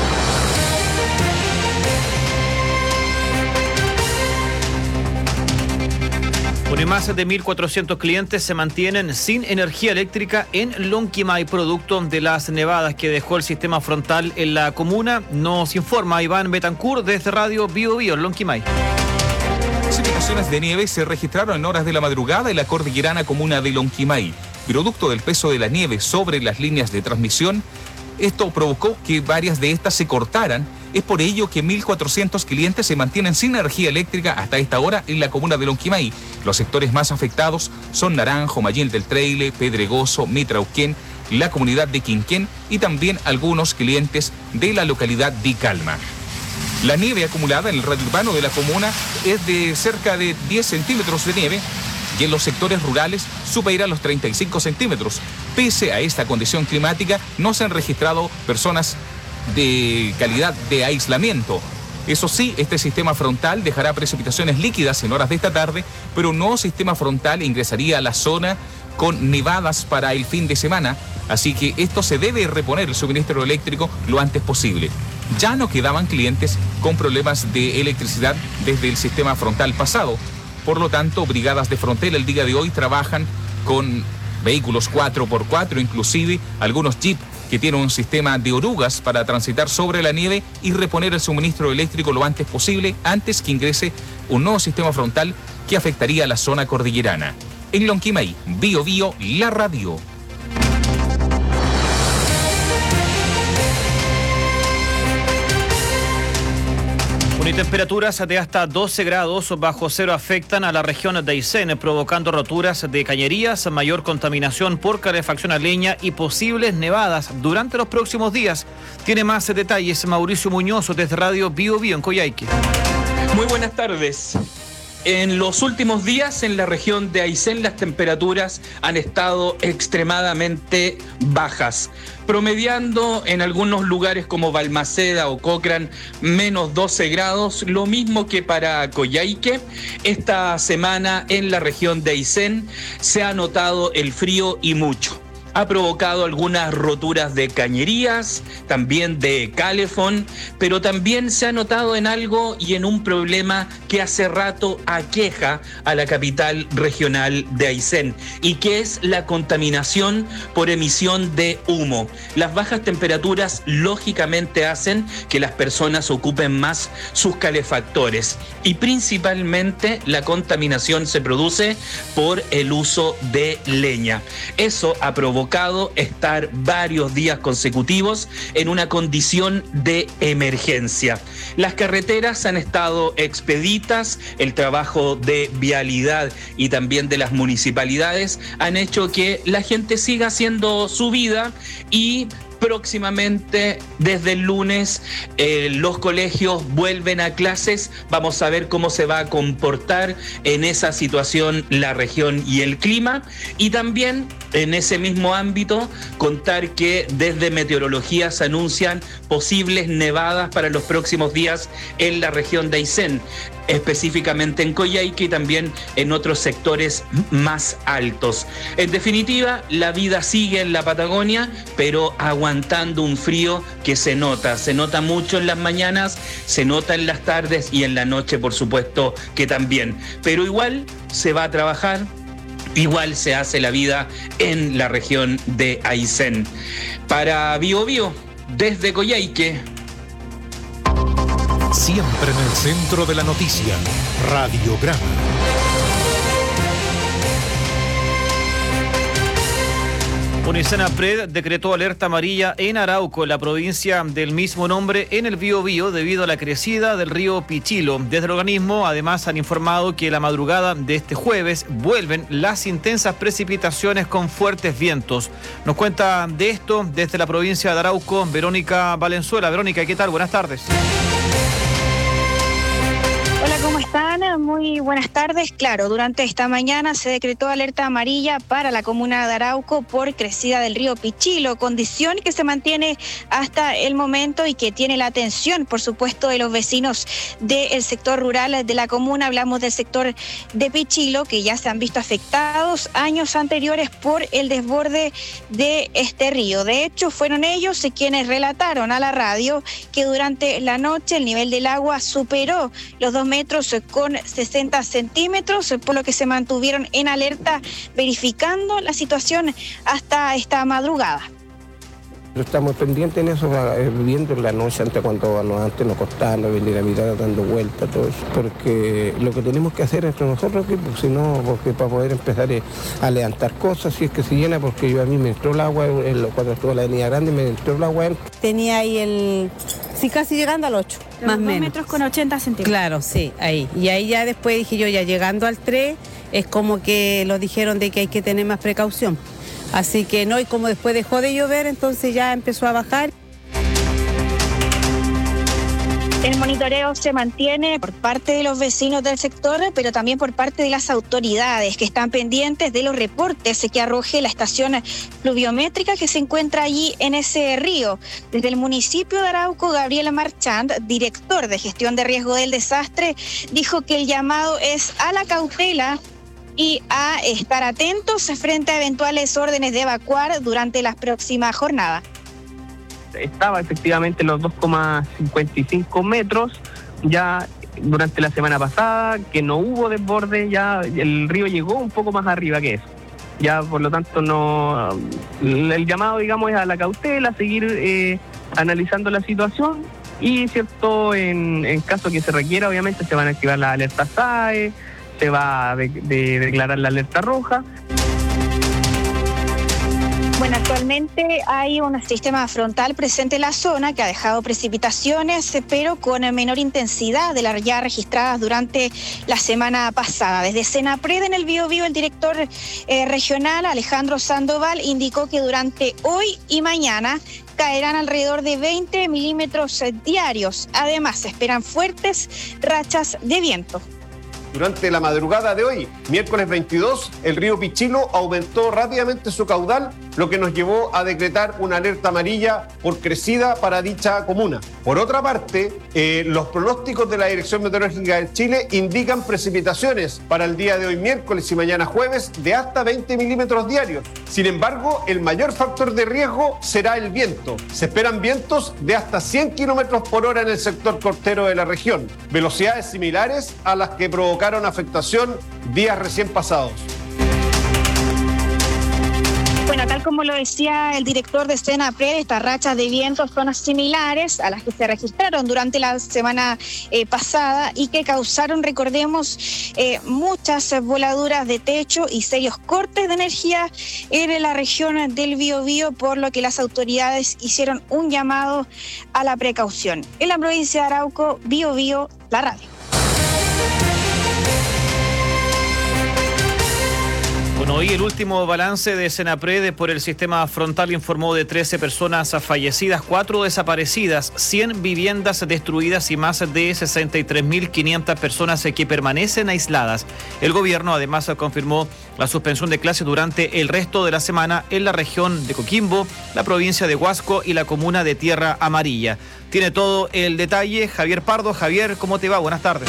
Bueno, y más de mil cuatrocientos clientes se mantienen sin energía eléctrica en Lonquimay, producto de las nevadas que dejó el sistema frontal en la comuna. Nos informa Iván Betancourt desde Radio Bio Bio, Lonquimay. Precipitaciones de nieve se registraron en horas de la madrugada en la cordillerana comuna de Lonquimay. Producto del peso de la nieve sobre las líneas de transmisión, esto provocó que varias de estas se cortaran. Es por ello que mil cuatrocientos clientes se mantienen sin energía eléctrica hasta esta hora en la comuna de Lonquimay. Los sectores más afectados son Naranjo, Mayel del Treile, Pedregoso, Mitrauquén, la comunidad de Quinquén y también algunos clientes de la localidad de Calma. La nieve acumulada en el radio urbano de la comuna es de cerca de diez centímetros de nieve y en los sectores rurales supera los treinta y cinco centímetros. Pese a esta condición climática, no se han registrado personas de calidad de aislamiento. Eso sí, este sistema frontal dejará precipitaciones líquidas en horas de esta tarde, pero no sistema frontal ingresaría a la zona con nevadas para el fin de semana, así que esto se debe reponer el suministro eléctrico lo antes posible. Ya no quedaban clientes con problemas de electricidad desde el sistema frontal pasado. Por lo tanto, brigadas de frontera el día de hoy trabajan con vehículos cuatro por cuatro, inclusive algunos jeep que tienen un sistema de orugas para transitar sobre la nieve y reponer el suministro eléctrico lo antes posible, antes que ingrese un nuevo sistema frontal que afectaría a la zona cordillerana. En Lonquimay, Bio Bio, la radio. Y temperaturas de hasta doce grados bajo cero afectan a la región de Aysén, provocando roturas de cañerías, mayor contaminación por calefacción a leña y posibles nevadas durante los próximos días. Tiene más detalles Mauricio Muñoz desde Radio Bio Bio en Coyhaique. Muy buenas tardes. En los últimos días en la región de Aysén las temperaturas han estado extremadamente bajas, promediando en algunos lugares como Balmaceda o Cochrane menos doce grados, lo mismo que para Coyhaique. Esta semana en la región de Aysén se ha notado el frío y mucho. Ha provocado algunas roturas de cañerías, también de calefón, pero también se ha notado en algo y en un problema que hace rato aqueja a la capital regional de Aysén, y que es la contaminación por emisión de humo. Las bajas temperaturas lógicamente hacen que las personas ocupen más sus calefactores, y principalmente la contaminación se produce por el uso de leña. Eso ha provocado estar varios días consecutivos en una condición de emergencia. Las carreteras han estado expeditas, el trabajo de vialidad y también de las municipalidades han hecho que la gente siga haciendo su vida, y próximamente, desde el lunes, eh, los colegios vuelven a clases. Vamos a ver cómo se va a comportar en esa situación la región y el clima. Y también, en ese mismo ámbito, contar que desde meteorología se anuncian posibles nevadas para los próximos días en la región de Aysén, específicamente en Coyhaique y también en otros sectores más altos. En definitiva, la vida sigue en la Patagonia, pero aguantando un frío que se nota, se nota mucho en las mañanas, se nota en las tardes y en la noche, por supuesto que también. Pero igual se va a trabajar, igual se hace la vida en la región de Aysén. Para Bio Bio, desde Coyhaique. Siempre en el centro de la noticia, Radiograma. Unicenapred decretó alerta amarilla en Arauco, la provincia del mismo nombre, en el Biobío, debido a la crecida del río Pichilo. Desde el organismo, además, han informado que la madrugada de este jueves vuelven las intensas precipitaciones con fuertes vientos. Nos cuenta de esto desde la provincia de Arauco, Verónica Valenzuela. Verónica, ¿qué tal? Buenas tardes. Hola, ¿cómo están? Muy buenas tardes. Claro, durante esta mañana se decretó alerta amarilla para la comuna de Arauco por crecida del río Pichilo, condición que se mantiene hasta el momento y que tiene la atención, por supuesto, de los vecinos del sector rural de la comuna. Hablamos del sector de Pichilo, que ya se han visto afectados años anteriores por el desborde de este río. De hecho, fueron ellos quienes relataron a la radio que durante la noche el nivel del agua superó los dos metros con sesenta centímetros, por lo que se mantuvieron en alerta verificando la situación hasta esta madrugada. Estamos pendientes en eso, viendo en la noche, antes cuando antes nos costaba venir a mirar dando vueltas, todo eso, porque lo que tenemos que hacer entre nosotros, que, pues, si no, porque para poder empezar a levantar cosas, si es que se llena, porque yo a mí me entró el agua, en, cuando estuvo la avenida grande, me entró el agua. Tenía ahí el, sí, casi llegando al ocho, más o menos. dos metros con ochenta centímetros. Claro, sí, ahí. Y ahí ya después dije yo, ya llegando al tres, es como que lo dijeron de que hay que tener más precaución. Así que no, y como después dejó de llover, entonces ya empezó a bajar. El monitoreo se mantiene por parte de los vecinos del sector, pero también por parte de las autoridades que están pendientes de los reportes que arroje la estación pluviométrica que se encuentra allí en ese río. Desde el municipio de Arauco, Gabriela Marchand, director de gestión de riesgo del desastre, dijo que el llamado es a la cautela y a estar atentos frente a eventuales órdenes de evacuar durante las próximas jornadas. Estaba efectivamente en los dos coma cincuenta y cinco metros ya durante la semana pasada, que no hubo desborde, ya el río llegó un poco más arriba que eso. Ya por lo tanto no, el llamado, digamos, es a la cautela, seguir eh, analizando la situación y, cierto, en, en caso que se requiera, obviamente se van a activar las alertas S A E, se va a de, de declarar la alerta roja. Bueno, actualmente hay un sistema frontal presente en la zona que ha dejado precipitaciones, pero con menor intensidad de las ya registradas durante la semana pasada. Desde Senapred en el Biobío, el director eh, regional Alejandro Sandoval indicó que durante hoy y mañana caerán alrededor de veinte milímetros diarios. Además, se esperan fuertes rachas de viento. Durante la madrugada de hoy, miércoles veintidós, el río Pichilo aumentó rápidamente su caudal, lo que nos llevó a decretar una alerta amarilla por crecida para dicha comuna. Por otra parte, eh, los pronósticos de la Dirección Meteorológica de Chile indican precipitaciones para el día de hoy miércoles y mañana jueves de hasta veinte milímetros diarios. Sin embargo, el mayor factor de riesgo será el viento. Se esperan vientos de hasta cien kilómetros por hora en el sector costero de la región, velocidades similares a las que provocaron afectación días recién pasados. Bueno, tal como lo decía el director de Senapred, estas rachas de vientos son similares a las que se registraron durante la semana eh, pasada y que causaron, recordemos, eh, muchas voladuras de techo y serios cortes de energía en la región del Biobío, por lo que las autoridades hicieron un llamado a la precaución. En la provincia de Arauco, Biobío, la radio. Bueno, hoy el último balance de Senapred por el sistema frontal informó de trece personas fallecidas, cuatro desaparecidas, cien viviendas destruidas y más de sesenta y tres mil quinientas personas que permanecen aisladas. El gobierno además confirmó la suspensión de clases durante el resto de la semana en la región de Coquimbo, la provincia de Huasco y la comuna de Tierra Amarilla. Tiene todo el detalle Javier Pardo. Javier, ¿cómo te va? Buenas tardes.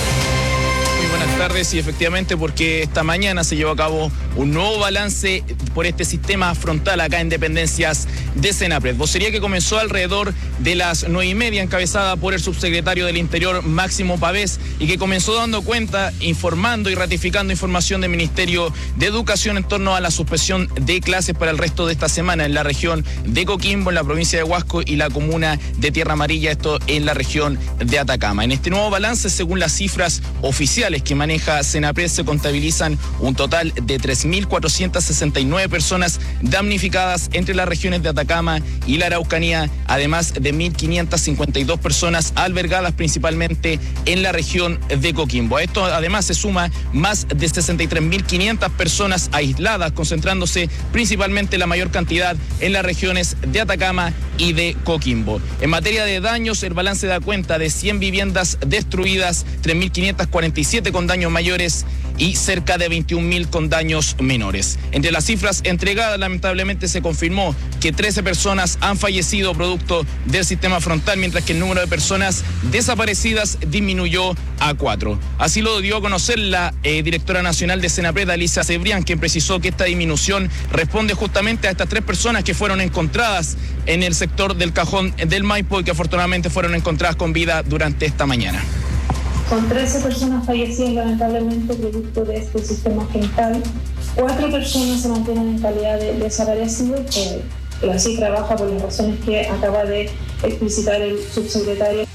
Buenas tardes, y efectivamente, porque esta mañana se llevó a cabo un nuevo balance por este sistema frontal acá en dependencias de Senapred. Vocería que comenzó alrededor de las nueve y media, encabezada por el subsecretario del Interior, Máximo Pavés, y que comenzó dando cuenta, informando y ratificando información del Ministerio de Educación en torno a la suspensión de clases para el resto de esta semana en la región de Coquimbo, en la provincia de Huasco y la comuna de Tierra Amarilla, esto en la región de Atacama. En este nuevo balance, según las cifras oficiales que maneja Senapred, se contabilizan un total de tres mil cuatrocientas sesenta y nueve personas damnificadas entre las regiones de Atacama y la Araucanía, además de mil quinientas cincuenta y dos personas albergadas principalmente en la región de Coquimbo. A esto además se suma más de sesenta y tres mil quinientas personas aisladas, concentrándose principalmente la mayor cantidad en las regiones de Atacama y de Coquimbo. En materia de daños, el balance da cuenta de cien viviendas destruidas, tres mil quinientas cuarenta y siete con daños mayores y cerca de veintiún mil con daños menores. Entre las cifras entregadas, lamentablemente se confirmó que trece personas han fallecido producto del sistema frontal, mientras que el número de personas desaparecidas disminuyó a cuatro. Así lo dio a conocer la eh, directora nacional de Senapred, Alicia Cebrián, quien precisó que esta disminución responde justamente a estas tres personas que fueron encontradas en el sector del Cajón del Maipo y que afortunadamente fueron encontradas con vida durante esta mañana. Son trece personas fallecidas lamentablemente producto de este sistema frontal. Cuatro personas se mantienen en calidad de desaparecidos. Eh, la cifra baja por las razones que acaba de explicitar el subsecretario.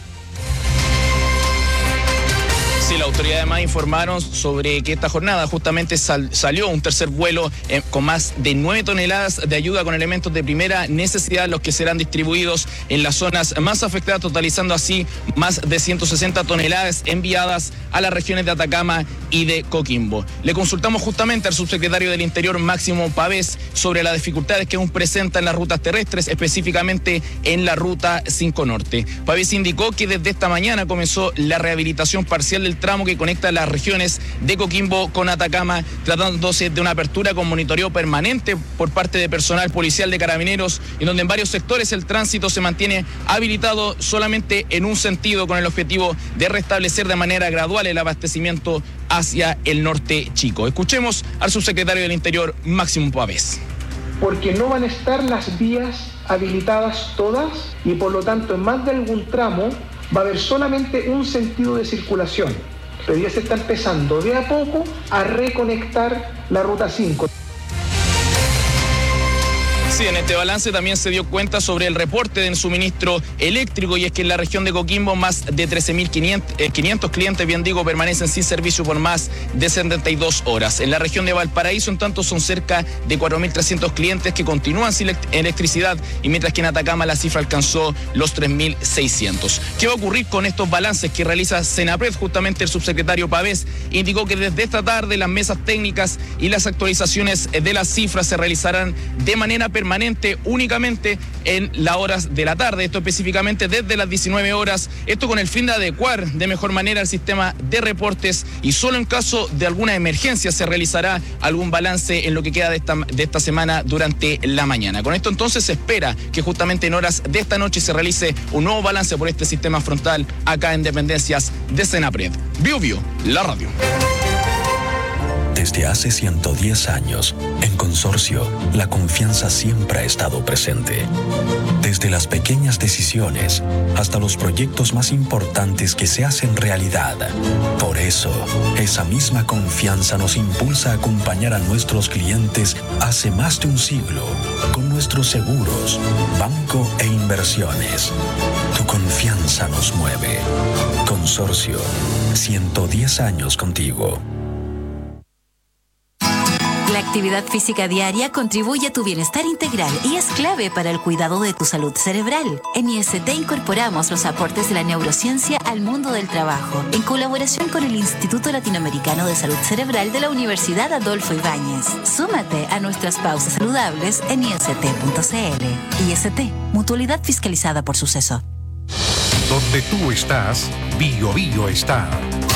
Sí, la autoridad además informaron sobre que esta jornada justamente sal, salió un tercer vuelo eh, con más de nueve toneladas de ayuda con elementos de primera necesidad, los que serán distribuidos en las zonas más afectadas, totalizando así más de ciento sesenta toneladas enviadas a las regiones de Atacama y de Coquimbo. Le consultamos justamente al subsecretario del Interior, Máximo Pavés, sobre las dificultades que aún presentan las rutas terrestres, específicamente en la ruta cinco Norte. Pavés indicó que desde esta mañana comenzó la rehabilitación parcial del tramo que conecta las regiones de Coquimbo con Atacama, tratándose de una apertura con monitoreo permanente por parte de personal policial de Carabineros, en donde en varios sectores el tránsito se mantiene habilitado solamente en un sentido, con el objetivo de restablecer de manera gradual el abastecimiento hacia el norte chico. Escuchemos al subsecretario del Interior, Máximo Pavés. Porque no van a estar las vías habilitadas todas y por lo tanto en más de algún tramo va a haber solamente un sentido de circulación. Pero ya se está empezando de a poco a reconectar la ruta cinco. Sí, en este balance también se dio cuenta sobre el reporte del suministro eléctrico, y es que en la región de Coquimbo más de trece mil quinientos clientes, bien digo, permanecen sin servicio por más de setenta y dos horas. En la región de Valparaíso, en tanto, son cerca de cuatro mil trescientos clientes que continúan sin electricidad, y mientras que en Atacama la cifra alcanzó los tres mil seiscientos. ¿Qué va a ocurrir con estos balances que realiza Senapred? Justamente el subsecretario Pavés indicó que desde esta tarde las mesas técnicas y las actualizaciones de las cifras se realizarán de manera periódica permanente únicamente en las horas de la tarde, esto específicamente desde las diecinueve horas, esto con el fin de adecuar de mejor manera el sistema de reportes y solo en caso de alguna emergencia se realizará algún balance en lo que queda de esta, de esta semana durante la mañana. Con esto entonces se espera que justamente en horas de esta noche se realice un nuevo balance por este sistema frontal acá en dependencias de Senapred. Bio Bio, la radio. Desde hace ciento diez años, en Consorcio, la confianza siempre ha estado presente. Desde las pequeñas decisiones hasta los proyectos más importantes que se hacen realidad. Por eso, esa misma confianza nos impulsa a acompañar a nuestros clientes hace más de un siglo con nuestros seguros, banco e inversiones. Tu confianza nos mueve. Consorcio, ciento diez años contigo. La actividad física diaria contribuye a tu bienestar integral y es clave para el cuidado de tu salud cerebral. En I S T incorporamos los aportes de la neurociencia al mundo del trabajo, en colaboración con el Instituto Latinoamericano de Salud Cerebral de la Universidad Adolfo Ibáñez. Súmate a nuestras pausas saludables en I S T punto C L. I S T, mutualidad fiscalizada por Suceso. Donde tú estás, Bio Bio está.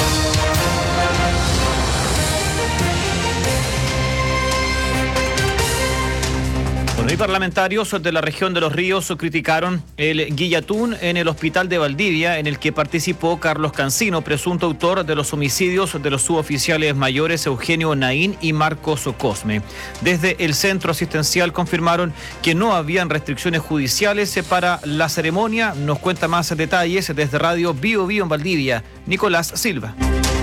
Bueno, y parlamentarios de la región de Los Ríos criticaron el guillatún en el hospital de Valdivia, en el que participó Carlos Cancino, presunto autor de los homicidios de los suboficiales mayores Eugenio Naín y Marcos Cosme. Desde el centro asistencial confirmaron que no habían restricciones judiciales para la ceremonia. Nos cuenta más detalles desde Radio Bio Bio en Valdivia, Nicolás Silva.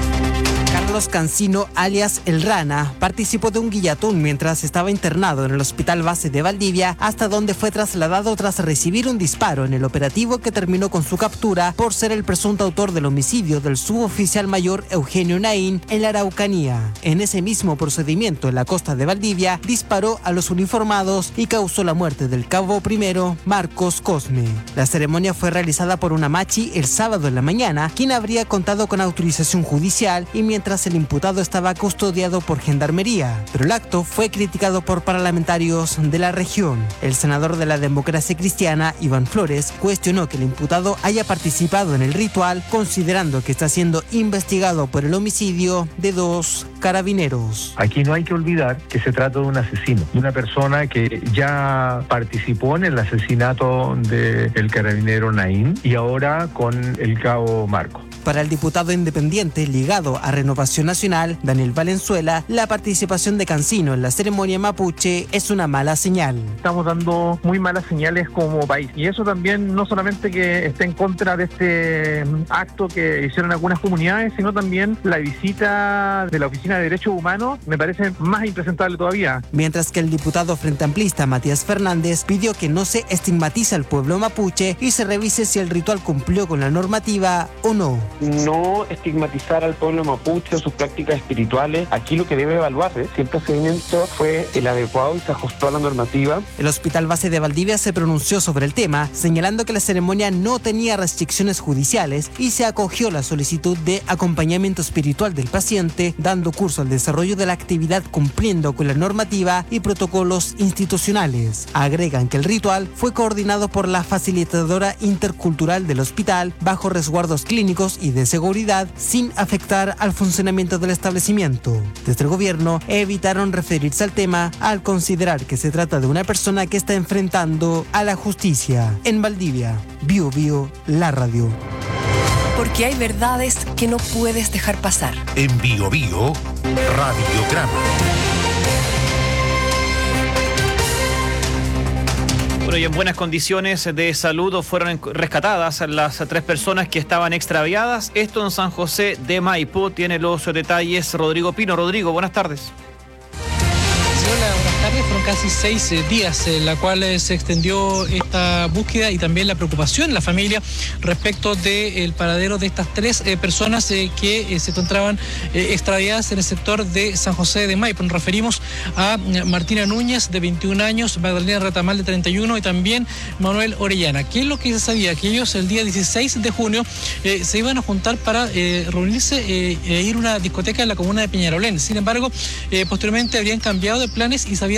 Carlos Cancino, alias El Rana, participó de un guillatún mientras estaba internado en el Hospital Base de Valdivia, hasta donde fue trasladado tras recibir un disparo en el operativo que terminó con su captura por ser el presunto autor del homicidio del suboficial mayor Eugenio Naín en la Araucanía. En ese mismo procedimiento en la costa de Valdivia, disparó a los uniformados y causó la muerte del cabo primero Marcos Cosme. La ceremonia fue realizada por una machi el sábado en la mañana, quien habría contado con autorización judicial y mientras el imputado estaba custodiado por Gendarmería, pero el acto fue criticado por parlamentarios de la región. El senador de la Democracia Cristiana, Iván Flores, cuestionó que el imputado haya participado en el ritual, considerando que está siendo investigado por el homicidio de dos carabineros. Aquí no hay que olvidar que se trata de un asesino, de una persona que ya participó en el asesinato del carabinero Naín y ahora con el cabo Marco. Para el diputado independiente ligado a Renovación Nacional, Daniel Valenzuela, la participación de Cancino en la ceremonia mapuche es una mala señal. Estamos dando muy malas señales como país y eso también no solamente que esté en contra de este acto que hicieron algunas comunidades, sino también la visita de la Oficina de Derechos Humanos me parece más impresentable todavía. Mientras que el diputado frente amplista Matías Fernández pidió que no se estigmatice al pueblo mapuche y se revise si el ritual cumplió con la normativa o no. No estigmatizar al pueblo mapuche o sus prácticas espirituales. Aquí lo que debe evaluarse si el procedimiento fue el adecuado y se ajustó a la normativa. El Hospital Base de Valdivia se pronunció sobre el tema, señalando que la ceremonia no tenía restricciones judiciales y se acogió la solicitud de acompañamiento espiritual del paciente, dando curso al desarrollo de la actividad cumpliendo con la normativa y protocolos institucionales. Agregan que el ritual fue coordinado por la facilitadora intercultural del hospital bajo resguardos clínicos y de seguridad sin afectar al funcionamiento del establecimiento. Desde el gobierno evitaron referirse al tema al considerar que se trata de una persona que está enfrentando a la justicia. En Valdivia, Bio Bio, la radio. Porque hay verdades que no puedes dejar pasar. En Bio Bio, Radiograma. Bueno, y en buenas condiciones de salud fueron rescatadas las tres personas que estaban extraviadas. Esto en San José de Maipo. Tiene los detalles Rodrigo Pino. Rodrigo, buenas tardes. Hola, buenas tardes. Fueron casi seis eh, días en la cual eh, se extendió esta búsqueda y también la preocupación en la familia respecto del paradero de estas tres eh, personas eh, que eh, se encontraban eh, extraviadas en el sector de San José de Maipo. Nos referimos a Martina Núñez, de veintiún años, Magdalena Retamal, de treinta y uno, y también Manuel Orellana. ¿Qué es lo que se sabía? Que ellos el día dieciséis de junio eh, se iban a juntar para eh, reunirse eh, e ir a una discoteca en la comuna de Peñarolén. Sin embargo, eh, posteriormente habrían cambiado de planes y se habían trasladado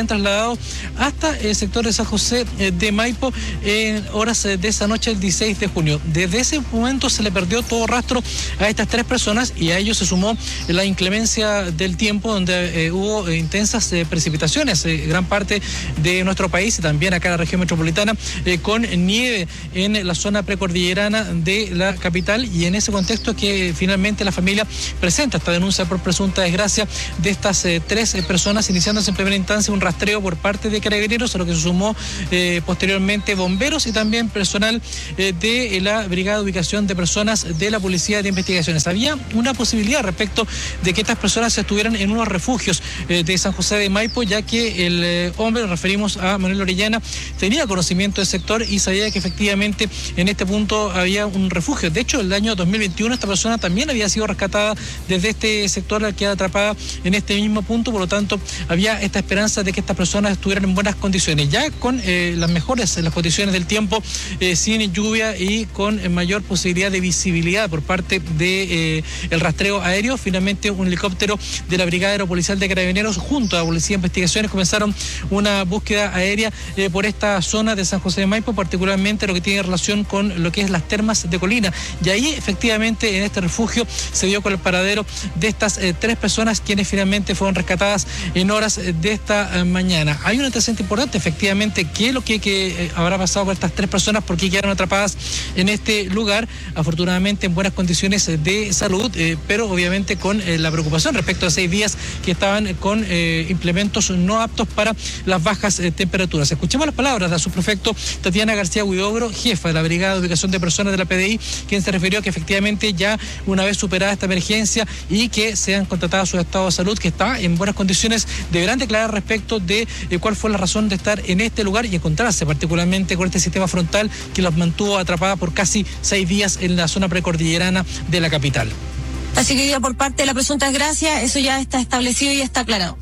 trasladado hasta el sector de San José de Maipo en horas de esa noche del dieciséis de junio. Desde ese momento se le perdió todo rastro a estas tres personas y a ello se sumó la inclemencia del tiempo, donde eh, hubo eh, intensas eh, precipitaciones, eh, gran parte de nuestro país y también acá en la región metropolitana, eh, con nieve en la zona precordillerana de la capital, y en ese contexto que finalmente la familia presenta esta denuncia por presunta desgracia de estas eh, tres eh, personas, iniciándose en primera instancia un rastreo por parte de Carabineros, a lo que se sumó eh, posteriormente bomberos y también personal eh, de la Brigada de Ubicación de Personas de la Policía de Investigaciones. Había una posibilidad respecto de que estas personas estuvieran en unos refugios eh, de San José de Maipo, ya que el eh, hombre, nos referimos a Manuel Orellana, tenía conocimiento del sector y sabía que efectivamente en este punto había un refugio. De hecho, el año dos mil veintiuno esta persona también había sido rescatada desde este sector, al quedar atrapada en este mismo punto, por lo tanto había esta esperanza de que estas personas estuvieran en buenas condiciones, ya con eh, las mejores las condiciones del tiempo, eh, sin lluvia y con eh, mayor posibilidad de visibilidad por parte de eh, el rastreo aéreo. Finalmente un helicóptero de la Brigada Aeropolicial de Carabineros junto a la Policía de Investigaciones comenzaron una búsqueda aérea eh, por esta zona de San José de Maipo, particularmente lo que tiene relación con lo que es las termas de Colina, y ahí efectivamente en este refugio se dio con el paradero de estas eh, tres personas, quienes finalmente fueron rescatadas en horas de esta eh, mañana. Hay un antecedente importante, efectivamente, qué es lo que, que eh, habrá pasado con estas tres personas, porque quedaron atrapadas en este lugar, afortunadamente en buenas condiciones de salud, eh, pero obviamente con eh, la preocupación respecto a seis días que estaban con eh, implementos no aptos para las bajas eh, temperaturas. Escuchemos las palabras de la subprefecto Tatiana García Huidobro, jefa de la Brigada de Ubicación de Personas de la P D I, quien se refirió a que efectivamente ya una vez superada esta emergencia y que sean contratados su estado de salud, que está en buenas condiciones, deberán declarar respecto de eh, cuál fue la razón de estar en este lugar y encontrarse particularmente con este sistema frontal que los mantuvo atrapada por casi seis días en la zona precordillerana de la capital. Así que ya por parte de la presunta desgracia, eso ya está establecido y está aclarado.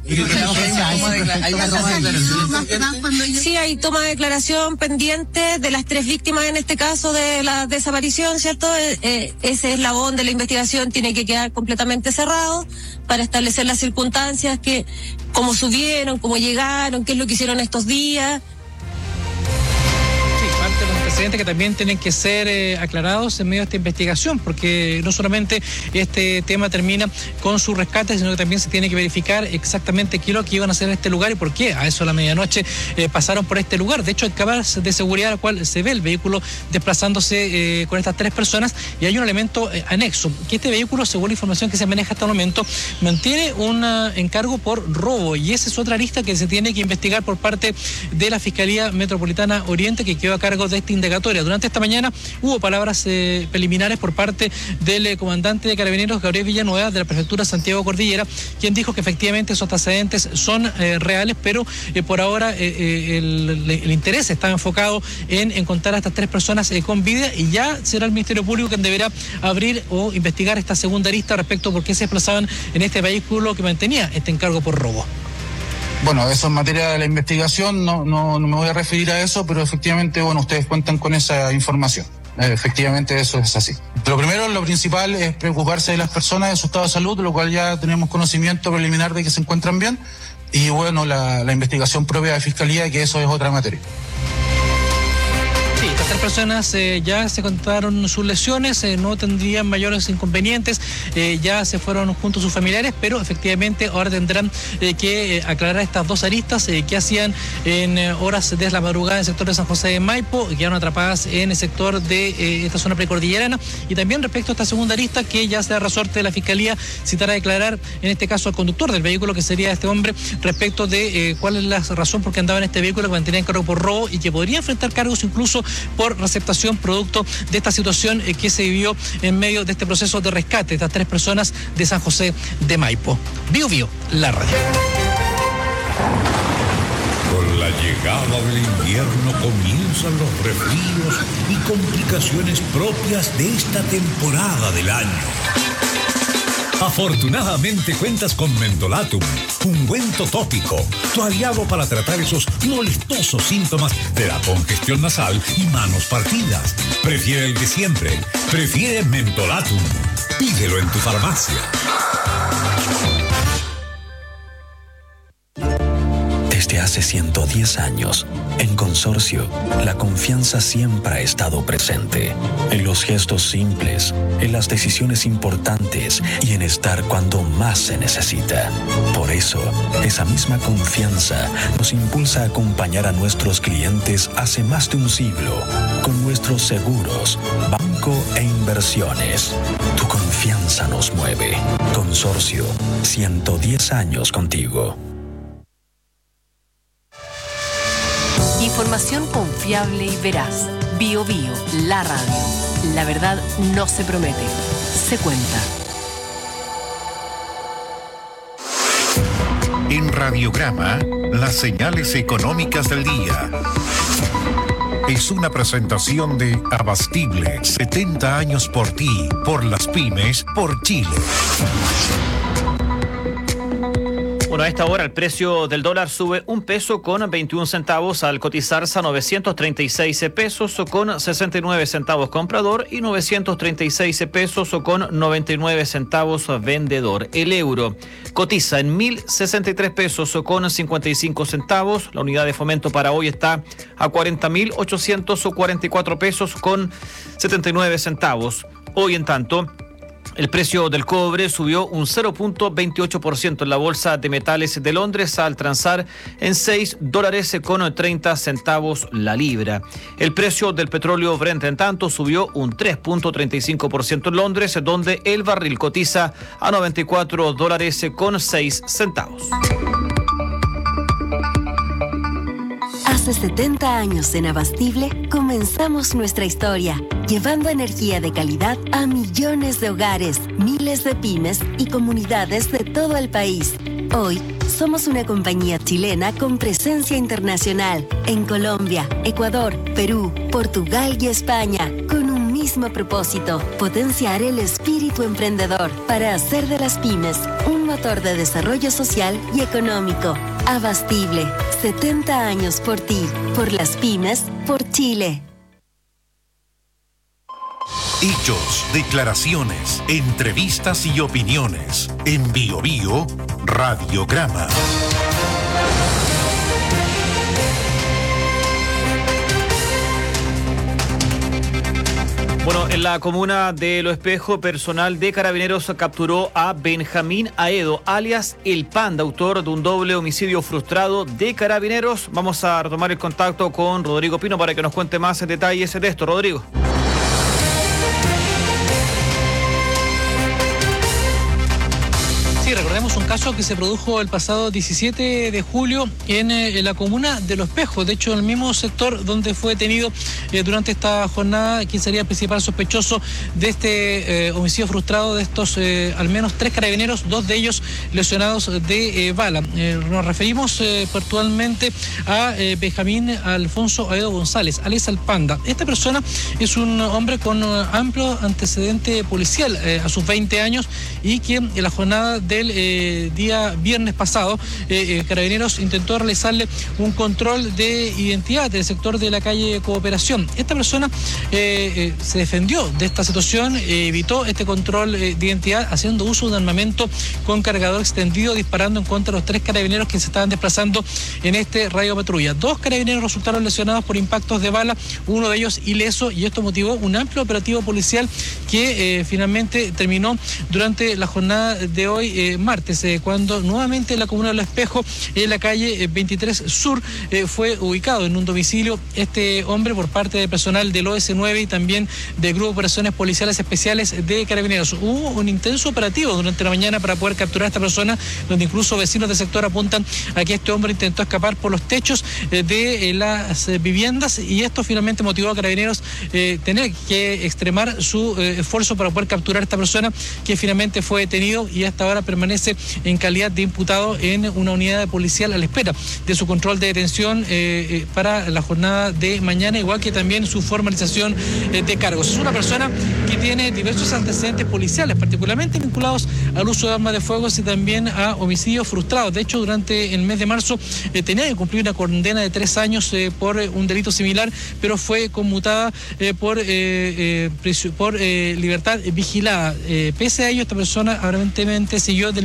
Sí, hay toma de declaración pendiente de las tres víctimas en este caso de la desaparición, ¿cierto? Eh, ese eslabón de la investigación tiene que quedar completamente cerrado para establecer las circunstancias, que cómo subieron, cómo llegaron, qué es lo que hicieron estos días. Parte de los antecedentes que también tienen que ser eh, aclarados en medio de esta investigación, porque no solamente este tema termina con su rescate, sino que también se tiene que verificar exactamente qué es lo que iban a hacer en este lugar y por qué a eso a la medianoche eh, pasaron por este lugar. De hecho, hay cámaras de seguridad, al cual se ve el vehículo desplazándose eh, con estas tres personas, y hay un elemento eh, anexo, que este vehículo, según la información que se maneja hasta el momento, mantiene un uh, encargo por robo, y esa es otra lista que se tiene que investigar por parte de la Fiscalía Metropolitana Oriente, que quedó a cargo de esta indagatoria. Durante esta mañana hubo palabras eh, preliminares por parte del eh, comandante de Carabineros, Gabriel Villanueva, de la prefectura Santiago Cordillera, quien dijo que efectivamente esos antecedentes son eh, reales, pero eh, por ahora eh, eh, el, el interés está enfocado en encontrar a estas tres personas eh, con vida, y ya será el Ministerio Público quien deberá abrir o investigar esta segunda arista respecto a por qué se desplazaban en este vehículo que mantenía este encargo por robo. Bueno, eso en materia de la investigación, no, no, no me voy a referir a eso, pero efectivamente, bueno, ustedes cuentan con esa información. Efectivamente, eso es así. Lo primero, lo principal es preocuparse de las personas, de su estado de salud, lo cual ya tenemos conocimiento preliminar de que se encuentran bien, y bueno, la, la investigación propia de Fiscalía, que eso es otra materia. Sí, estas tres personas eh, ya se contaron sus lesiones, eh, no tendrían mayores inconvenientes, eh, ya se fueron junto a sus familiares, pero efectivamente ahora tendrán eh, que eh, aclarar estas dos aristas eh, que hacían en eh, horas de la madrugada en el sector de San José de Maipo, quedaron atrapadas en el sector de eh, esta zona precordillerana, y también respecto a esta segunda arista que ya será resorte de la Fiscalía, citará a declarar en este caso al conductor del vehículo, que sería este hombre, respecto de eh, cuál es la razón por qué andaba en este vehículo, que mantenía en cargo por robo y que podría enfrentar cargos incluso por receptación producto de esta situación eh, que se vivió en medio de este proceso de rescate de estas tres personas de San José de Maipo. Bio Bio, la radio. Con la llegada del invierno comienzan los resfríos y complicaciones propias de esta temporada del año. Afortunadamente cuentas con Mentolatum, ungüento tópico, tu aliado para tratar esos molestosos síntomas de la congestión nasal y manos partidas. Prefiere el de siempre, prefiere Mentolatum. Pídelo en tu farmacia. Desde Desde hace ciento diez años, en Consorcio, la confianza siempre ha estado presente. En los gestos simples, en las decisiones importantes y en estar cuando más se necesita. Por eso, esa misma confianza nos impulsa a acompañar a nuestros clientes hace más de un siglo con nuestros seguros, banco e inversiones. Tu confianza nos mueve. Consorcio, ciento diez años contigo. Información confiable y veraz. Bio Bio, la radio. La verdad no se promete, se cuenta. En Radiograma, las señales económicas del día. Es una presentación de Abastible, setenta años por ti, por las pymes, por Chile. Bueno, a esta hora el precio del dólar sube un peso con veintiún centavos al cotizarse a novecientos treinta y seis pesos con sesenta y nueve centavos comprador y novecientos treinta y seis pesos con noventa y nueve centavos vendedor. El euro cotiza en mil sesenta y tres pesos con cincuenta y cinco centavos. La unidad de fomento para hoy está a cuarenta mil ochocientos cuarenta y cuatro pesos con setenta y nueve centavos. Hoy, en tanto, el precio del cobre subió un cero punto veintiocho por ciento en la Bolsa de Metales de Londres al transar en seis dólares con treinta centavos la libra. El precio del petróleo Brent, en tanto, subió un tres punto treinta y cinco por ciento en Londres, donde el barril cotiza a noventa y cuatro dólares con seis centavos. Hace setenta años en Abastible comenzamos nuestra historia, llevando energía de calidad a millones de hogares, miles de pymes y comunidades de todo el país. Hoy somos una compañía chilena con presencia internacional en Colombia, Ecuador, Perú, Portugal y España, con un mismo propósito: potenciar el espíritu emprendedor para hacer de las pymes un motor de desarrollo social y económico. Abastible, setenta años por ti, por las pymes, por Chile. Hechos, declaraciones, entrevistas y opiniones. En Bio Bio, Radiograma. Bueno, en la comuna de Lo Espejo, personal de Carabineros capturó a Benjamín Aedo, alias El Panda, autor de un doble homicidio frustrado de Carabineros. Vamos a retomar el contacto con Rodrigo Pino para que nos cuente más detalles de esto. Rodrigo. Recordemos un caso que se produjo el pasado diecisiete de julio en, eh, en la comuna de Lo Espejo, de hecho en el mismo sector donde fue detenido eh, durante esta jornada quien sería el principal sospechoso de este eh, homicidio frustrado de estos eh, al menos tres carabineros, dos de ellos lesionados de eh, bala. Eh, nos referimos eh, puntualmente a eh, Benjamín Alfonso Aedo González, alias El Panda. Esta persona es un hombre con uh, amplio antecedente policial eh, a sus veinte años y quien en la jornada de el eh, día viernes pasado, eh, eh, Carabineros intentó realizarle un control de identidad del sector de la calle Cooperación. Esta persona eh, eh, se defendió de esta situación, eh, evitó este control eh, de identidad haciendo uso de un armamento con cargador extendido, disparando en contra de los tres carabineros que se estaban desplazando en este radio patrulla. Dos carabineros resultaron lesionados por impactos de bala, uno de ellos ileso, y esto motivó un amplio operativo policial que eh, finalmente terminó durante la jornada de hoy, eh, martes, eh, cuando nuevamente en la comuna de Lo Espejo, en la calle eh, veintitrés Sur, eh, fue ubicado en un domicilio este hombre por parte del personal del O S nueve y también del Grupo de Operaciones Policiales Especiales de Carabineros. Hubo un intenso operativo durante la mañana para poder capturar a esta persona, donde incluso vecinos del sector apuntan a que este hombre intentó escapar por los techos eh, de eh, las eh, viviendas, y esto finalmente motivó a Carabineros eh, tener que extremar su eh, esfuerzo para poder capturar a esta persona, que finalmente fue detenido y hasta ahora permanece en calidad de imputado en una unidad policial a la espera de su control de detención eh, eh, para la jornada de mañana, igual que también su formalización eh, de cargos. Es una persona que tiene diversos antecedentes policiales, particularmente vinculados al uso de armas de fuego y también a homicidios frustrados. De hecho, durante el mes de marzo eh, tenía que cumplir una condena de tres años eh, por eh, un delito similar, pero fue conmutada eh, por, eh, eh, por eh, libertad vigilada. Eh, pese a ello, esta persona aparentemente siguió delinquiendo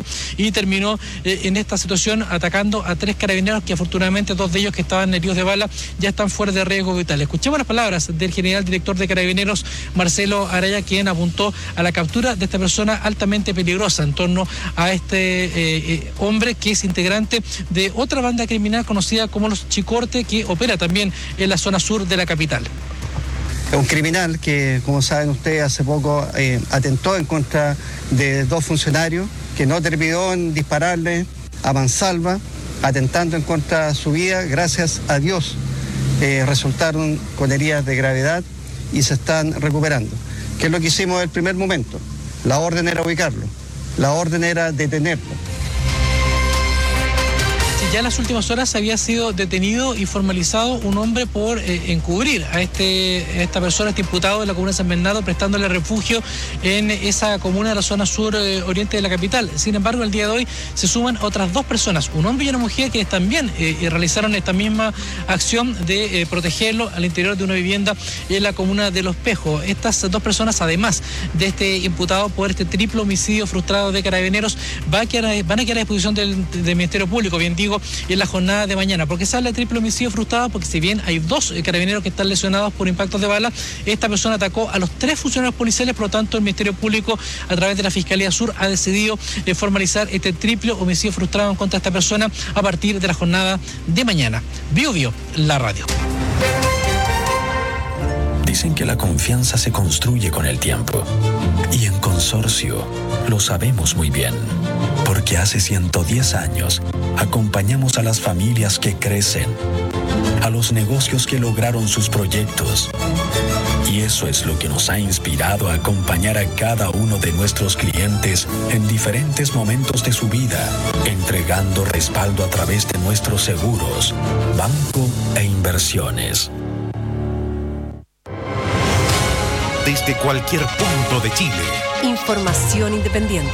y terminó eh, en esta situación atacando a tres carabineros que afortunadamente dos de ellos que estaban heridos de bala ya están fuera de riesgo vital. Escuchemos las palabras del general director de Carabineros, Marcelo Araya, quien apuntó a la captura de esta persona altamente peligrosa en torno a este eh, eh, hombre que es integrante de otra banda criminal conocida como los Chicorte, que opera también en la zona sur de la capital. Es un criminal que, como saben ustedes, hace poco eh, atentó en contra de dos funcionarios, que no terminó en dispararle a mansalva, atentando en contra de su vida. Gracias a Dios eh, resultaron con heridas de gravedad y se están recuperando. ¿Qué es lo que hicimos en el primer momento? La orden era ubicarlo, la orden era detenerlo. Ya en las últimas horas había sido detenido y formalizado un hombre por eh, encubrir a, este, a esta persona, este imputado de la comuna de San Bernardo, prestándole refugio en esa comuna de la zona sur eh, oriente de la capital. Sin embargo, el día de hoy se suman otras dos personas, un hombre y una mujer, que también eh, realizaron esta misma acción de eh, protegerlo al interior de una vivienda en la comuna de Los Pejos. Estas dos personas, además de este imputado por este triple homicidio frustrado de Carabineros, va a quedar, van a quedar a disposición del, del Ministerio Público, bien digo, y en la jornada de mañana. ¿Por qué se habla de triple homicidio frustrado? Porque si bien hay dos carabineros que están lesionados por impactos de bala, esta persona atacó a los tres funcionarios policiales. Por lo tanto, el Ministerio Público, a través de la Fiscalía Sur, ha decidido eh, formalizar este triple homicidio frustrado en contra de esta persona a partir de la jornada de mañana. Bio Bio, la radio. Dicen que la confianza se construye con el tiempo. Y en Consorcio lo sabemos muy bien. Porque hace ciento diez años acompañamos a las familias que crecen, a los negocios que lograron sus proyectos. Y eso es lo que nos ha inspirado a acompañar a cada uno de nuestros clientes en diferentes momentos de su vida, entregando respaldo a través de nuestros seguros, banco e inversiones. Desde cualquier punto de Chile. Información independiente.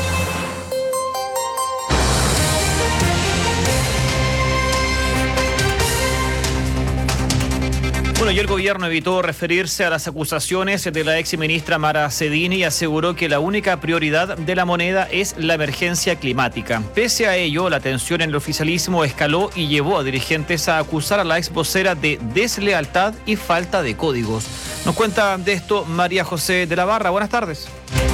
Bueno, y el gobierno evitó referirse a las acusaciones de la exministra Mara Cedini y aseguró que la única prioridad de la moneda es la emergencia climática. Pese a ello, la tensión en el oficialismo escaló y llevó a dirigentes a acusar a la ex vocera de deslealtad y falta de códigos. Nos cuenta de esto María José de la Barra. Buenas tardes.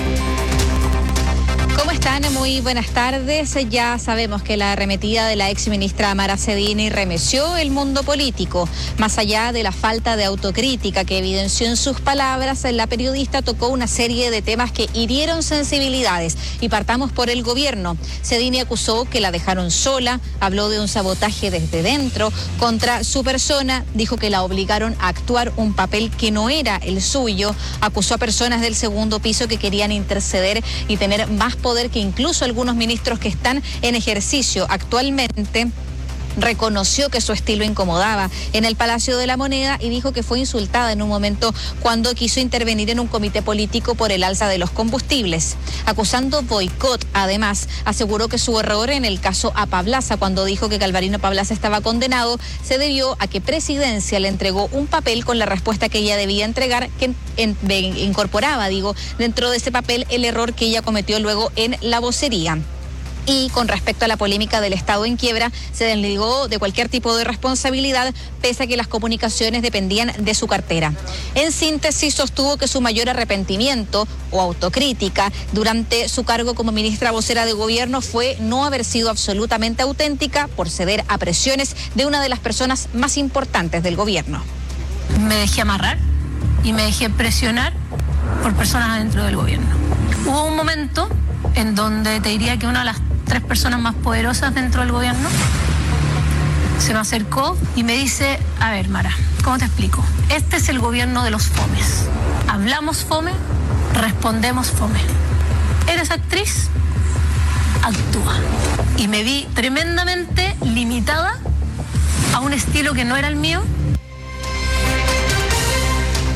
¿Cómo están? Muy buenas tardes. Ya sabemos que la arremetida de la exministra Mara Cedini remeció el mundo político. Más allá de la falta de autocrítica que evidenció en sus palabras, la periodista tocó una serie de temas que hirieron sensibilidades. Y partamos por el gobierno. Cedini acusó que la dejaron sola, habló de un sabotaje desde dentro contra su persona, dijo que la obligaron a actuar un papel que no era el suyo, acusó a personas del segundo piso que querían interceder y tener más poder que incluso algunos ministros que están en ejercicio actualmente. Reconoció que su estilo incomodaba en el Palacio de la Moneda y dijo que fue insultada en un momento cuando quiso intervenir en un comité político por el alza de los combustibles. Acusando boicot, además, aseguró que su error en el caso Apablaza, cuando dijo que Galvarino Apablaza estaba condenado, se debió a que Presidencia le entregó un papel con la respuesta que ella debía entregar, que en, en, incorporaba, digo, dentro de ese papel el error que ella cometió luego en la vocería. Y con respecto a la polémica del Estado en quiebra, se desligó de cualquier tipo de responsabilidad, pese a que las comunicaciones dependían de su cartera. En síntesis, sostuvo que su mayor arrepentimiento o autocrítica durante su cargo como ministra vocera de gobierno fue no haber sido absolutamente auténtica por ceder a presiones de una de las personas más importantes del gobierno. Me dejé amarrar y me dejé presionar por personas adentro del gobierno. Hubo un momento en donde te diría que una de las tres personas más poderosas dentro del gobierno se me acercó y me dice: a ver, Mara, ¿cómo te explico? Este es el gobierno de los fomes. Hablamos fome, respondemos fome. ¿Eres actriz? Actúa. Y me vi tremendamente limitada a un estilo que no era el mío. La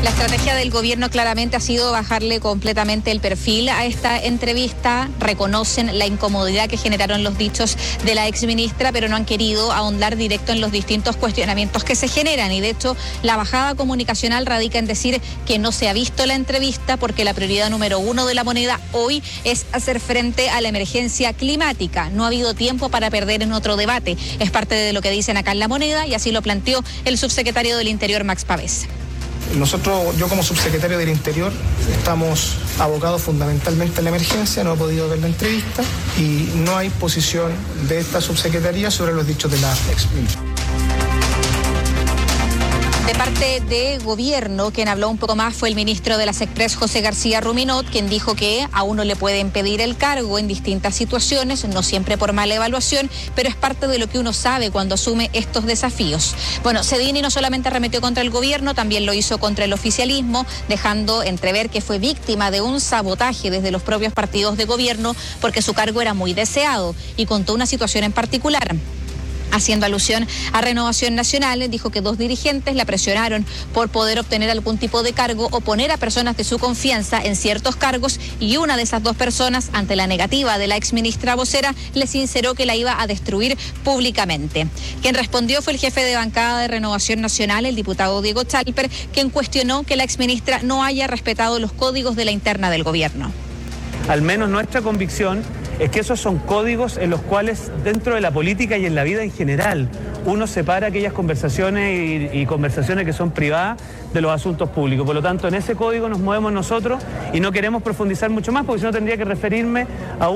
La estrategia del gobierno claramente ha sido bajarle completamente el perfil a esta entrevista. Reconocen la incomodidad que generaron los dichos de la exministra, pero no han querido ahondar directo en los distintos cuestionamientos que se generan. Y de hecho, la bajada comunicacional radica en decir que no se ha visto la entrevista porque la prioridad número uno de la moneda hoy es hacer frente a la emergencia climática. No ha habido tiempo para perder en otro debate. Es parte de lo que dicen acá en la moneda y así lo planteó el subsecretario del Interior, Max Pavés. Nosotros, yo como subsecretario del Interior, estamos abocados fundamentalmente a la emergencia, no he podido ver la entrevista y no hay posición de esta subsecretaría sobre los dichos de la exministra. De parte de gobierno, quien habló un poco más fue el ministro de las Express, José García Ruminot, quien dijo que a uno le pueden pedir el cargo en distintas situaciones, no siempre por mala evaluación, pero es parte de lo que uno sabe cuando asume estos desafíos. Bueno, Cedini no solamente arremetió contra el gobierno, también lo hizo contra el oficialismo, dejando entrever que fue víctima de un sabotaje desde los propios partidos de gobierno porque su cargo era muy deseado y contó una situación en particular. Haciendo alusión a Renovación Nacional, dijo que dos dirigentes la presionaron por poder obtener algún tipo de cargo o poner a personas de su confianza en ciertos cargos y una de esas dos personas, ante la negativa de la exministra vocera, le sinceró que la iba a destruir públicamente. Quien respondió fue el jefe de bancada de Renovación Nacional, el diputado Diego Chalper, quien cuestionó que la exministra no haya respetado los códigos de la interna del gobierno. Al menos nuestra convicción es que esos son códigos en los cuales dentro de la política y en la vida en general uno separa aquellas conversaciones y, y conversaciones que son privadas de los asuntos públicos. Por lo tanto, en ese código nos movemos nosotros y no queremos profundizar mucho más porque si no tendría que referirme a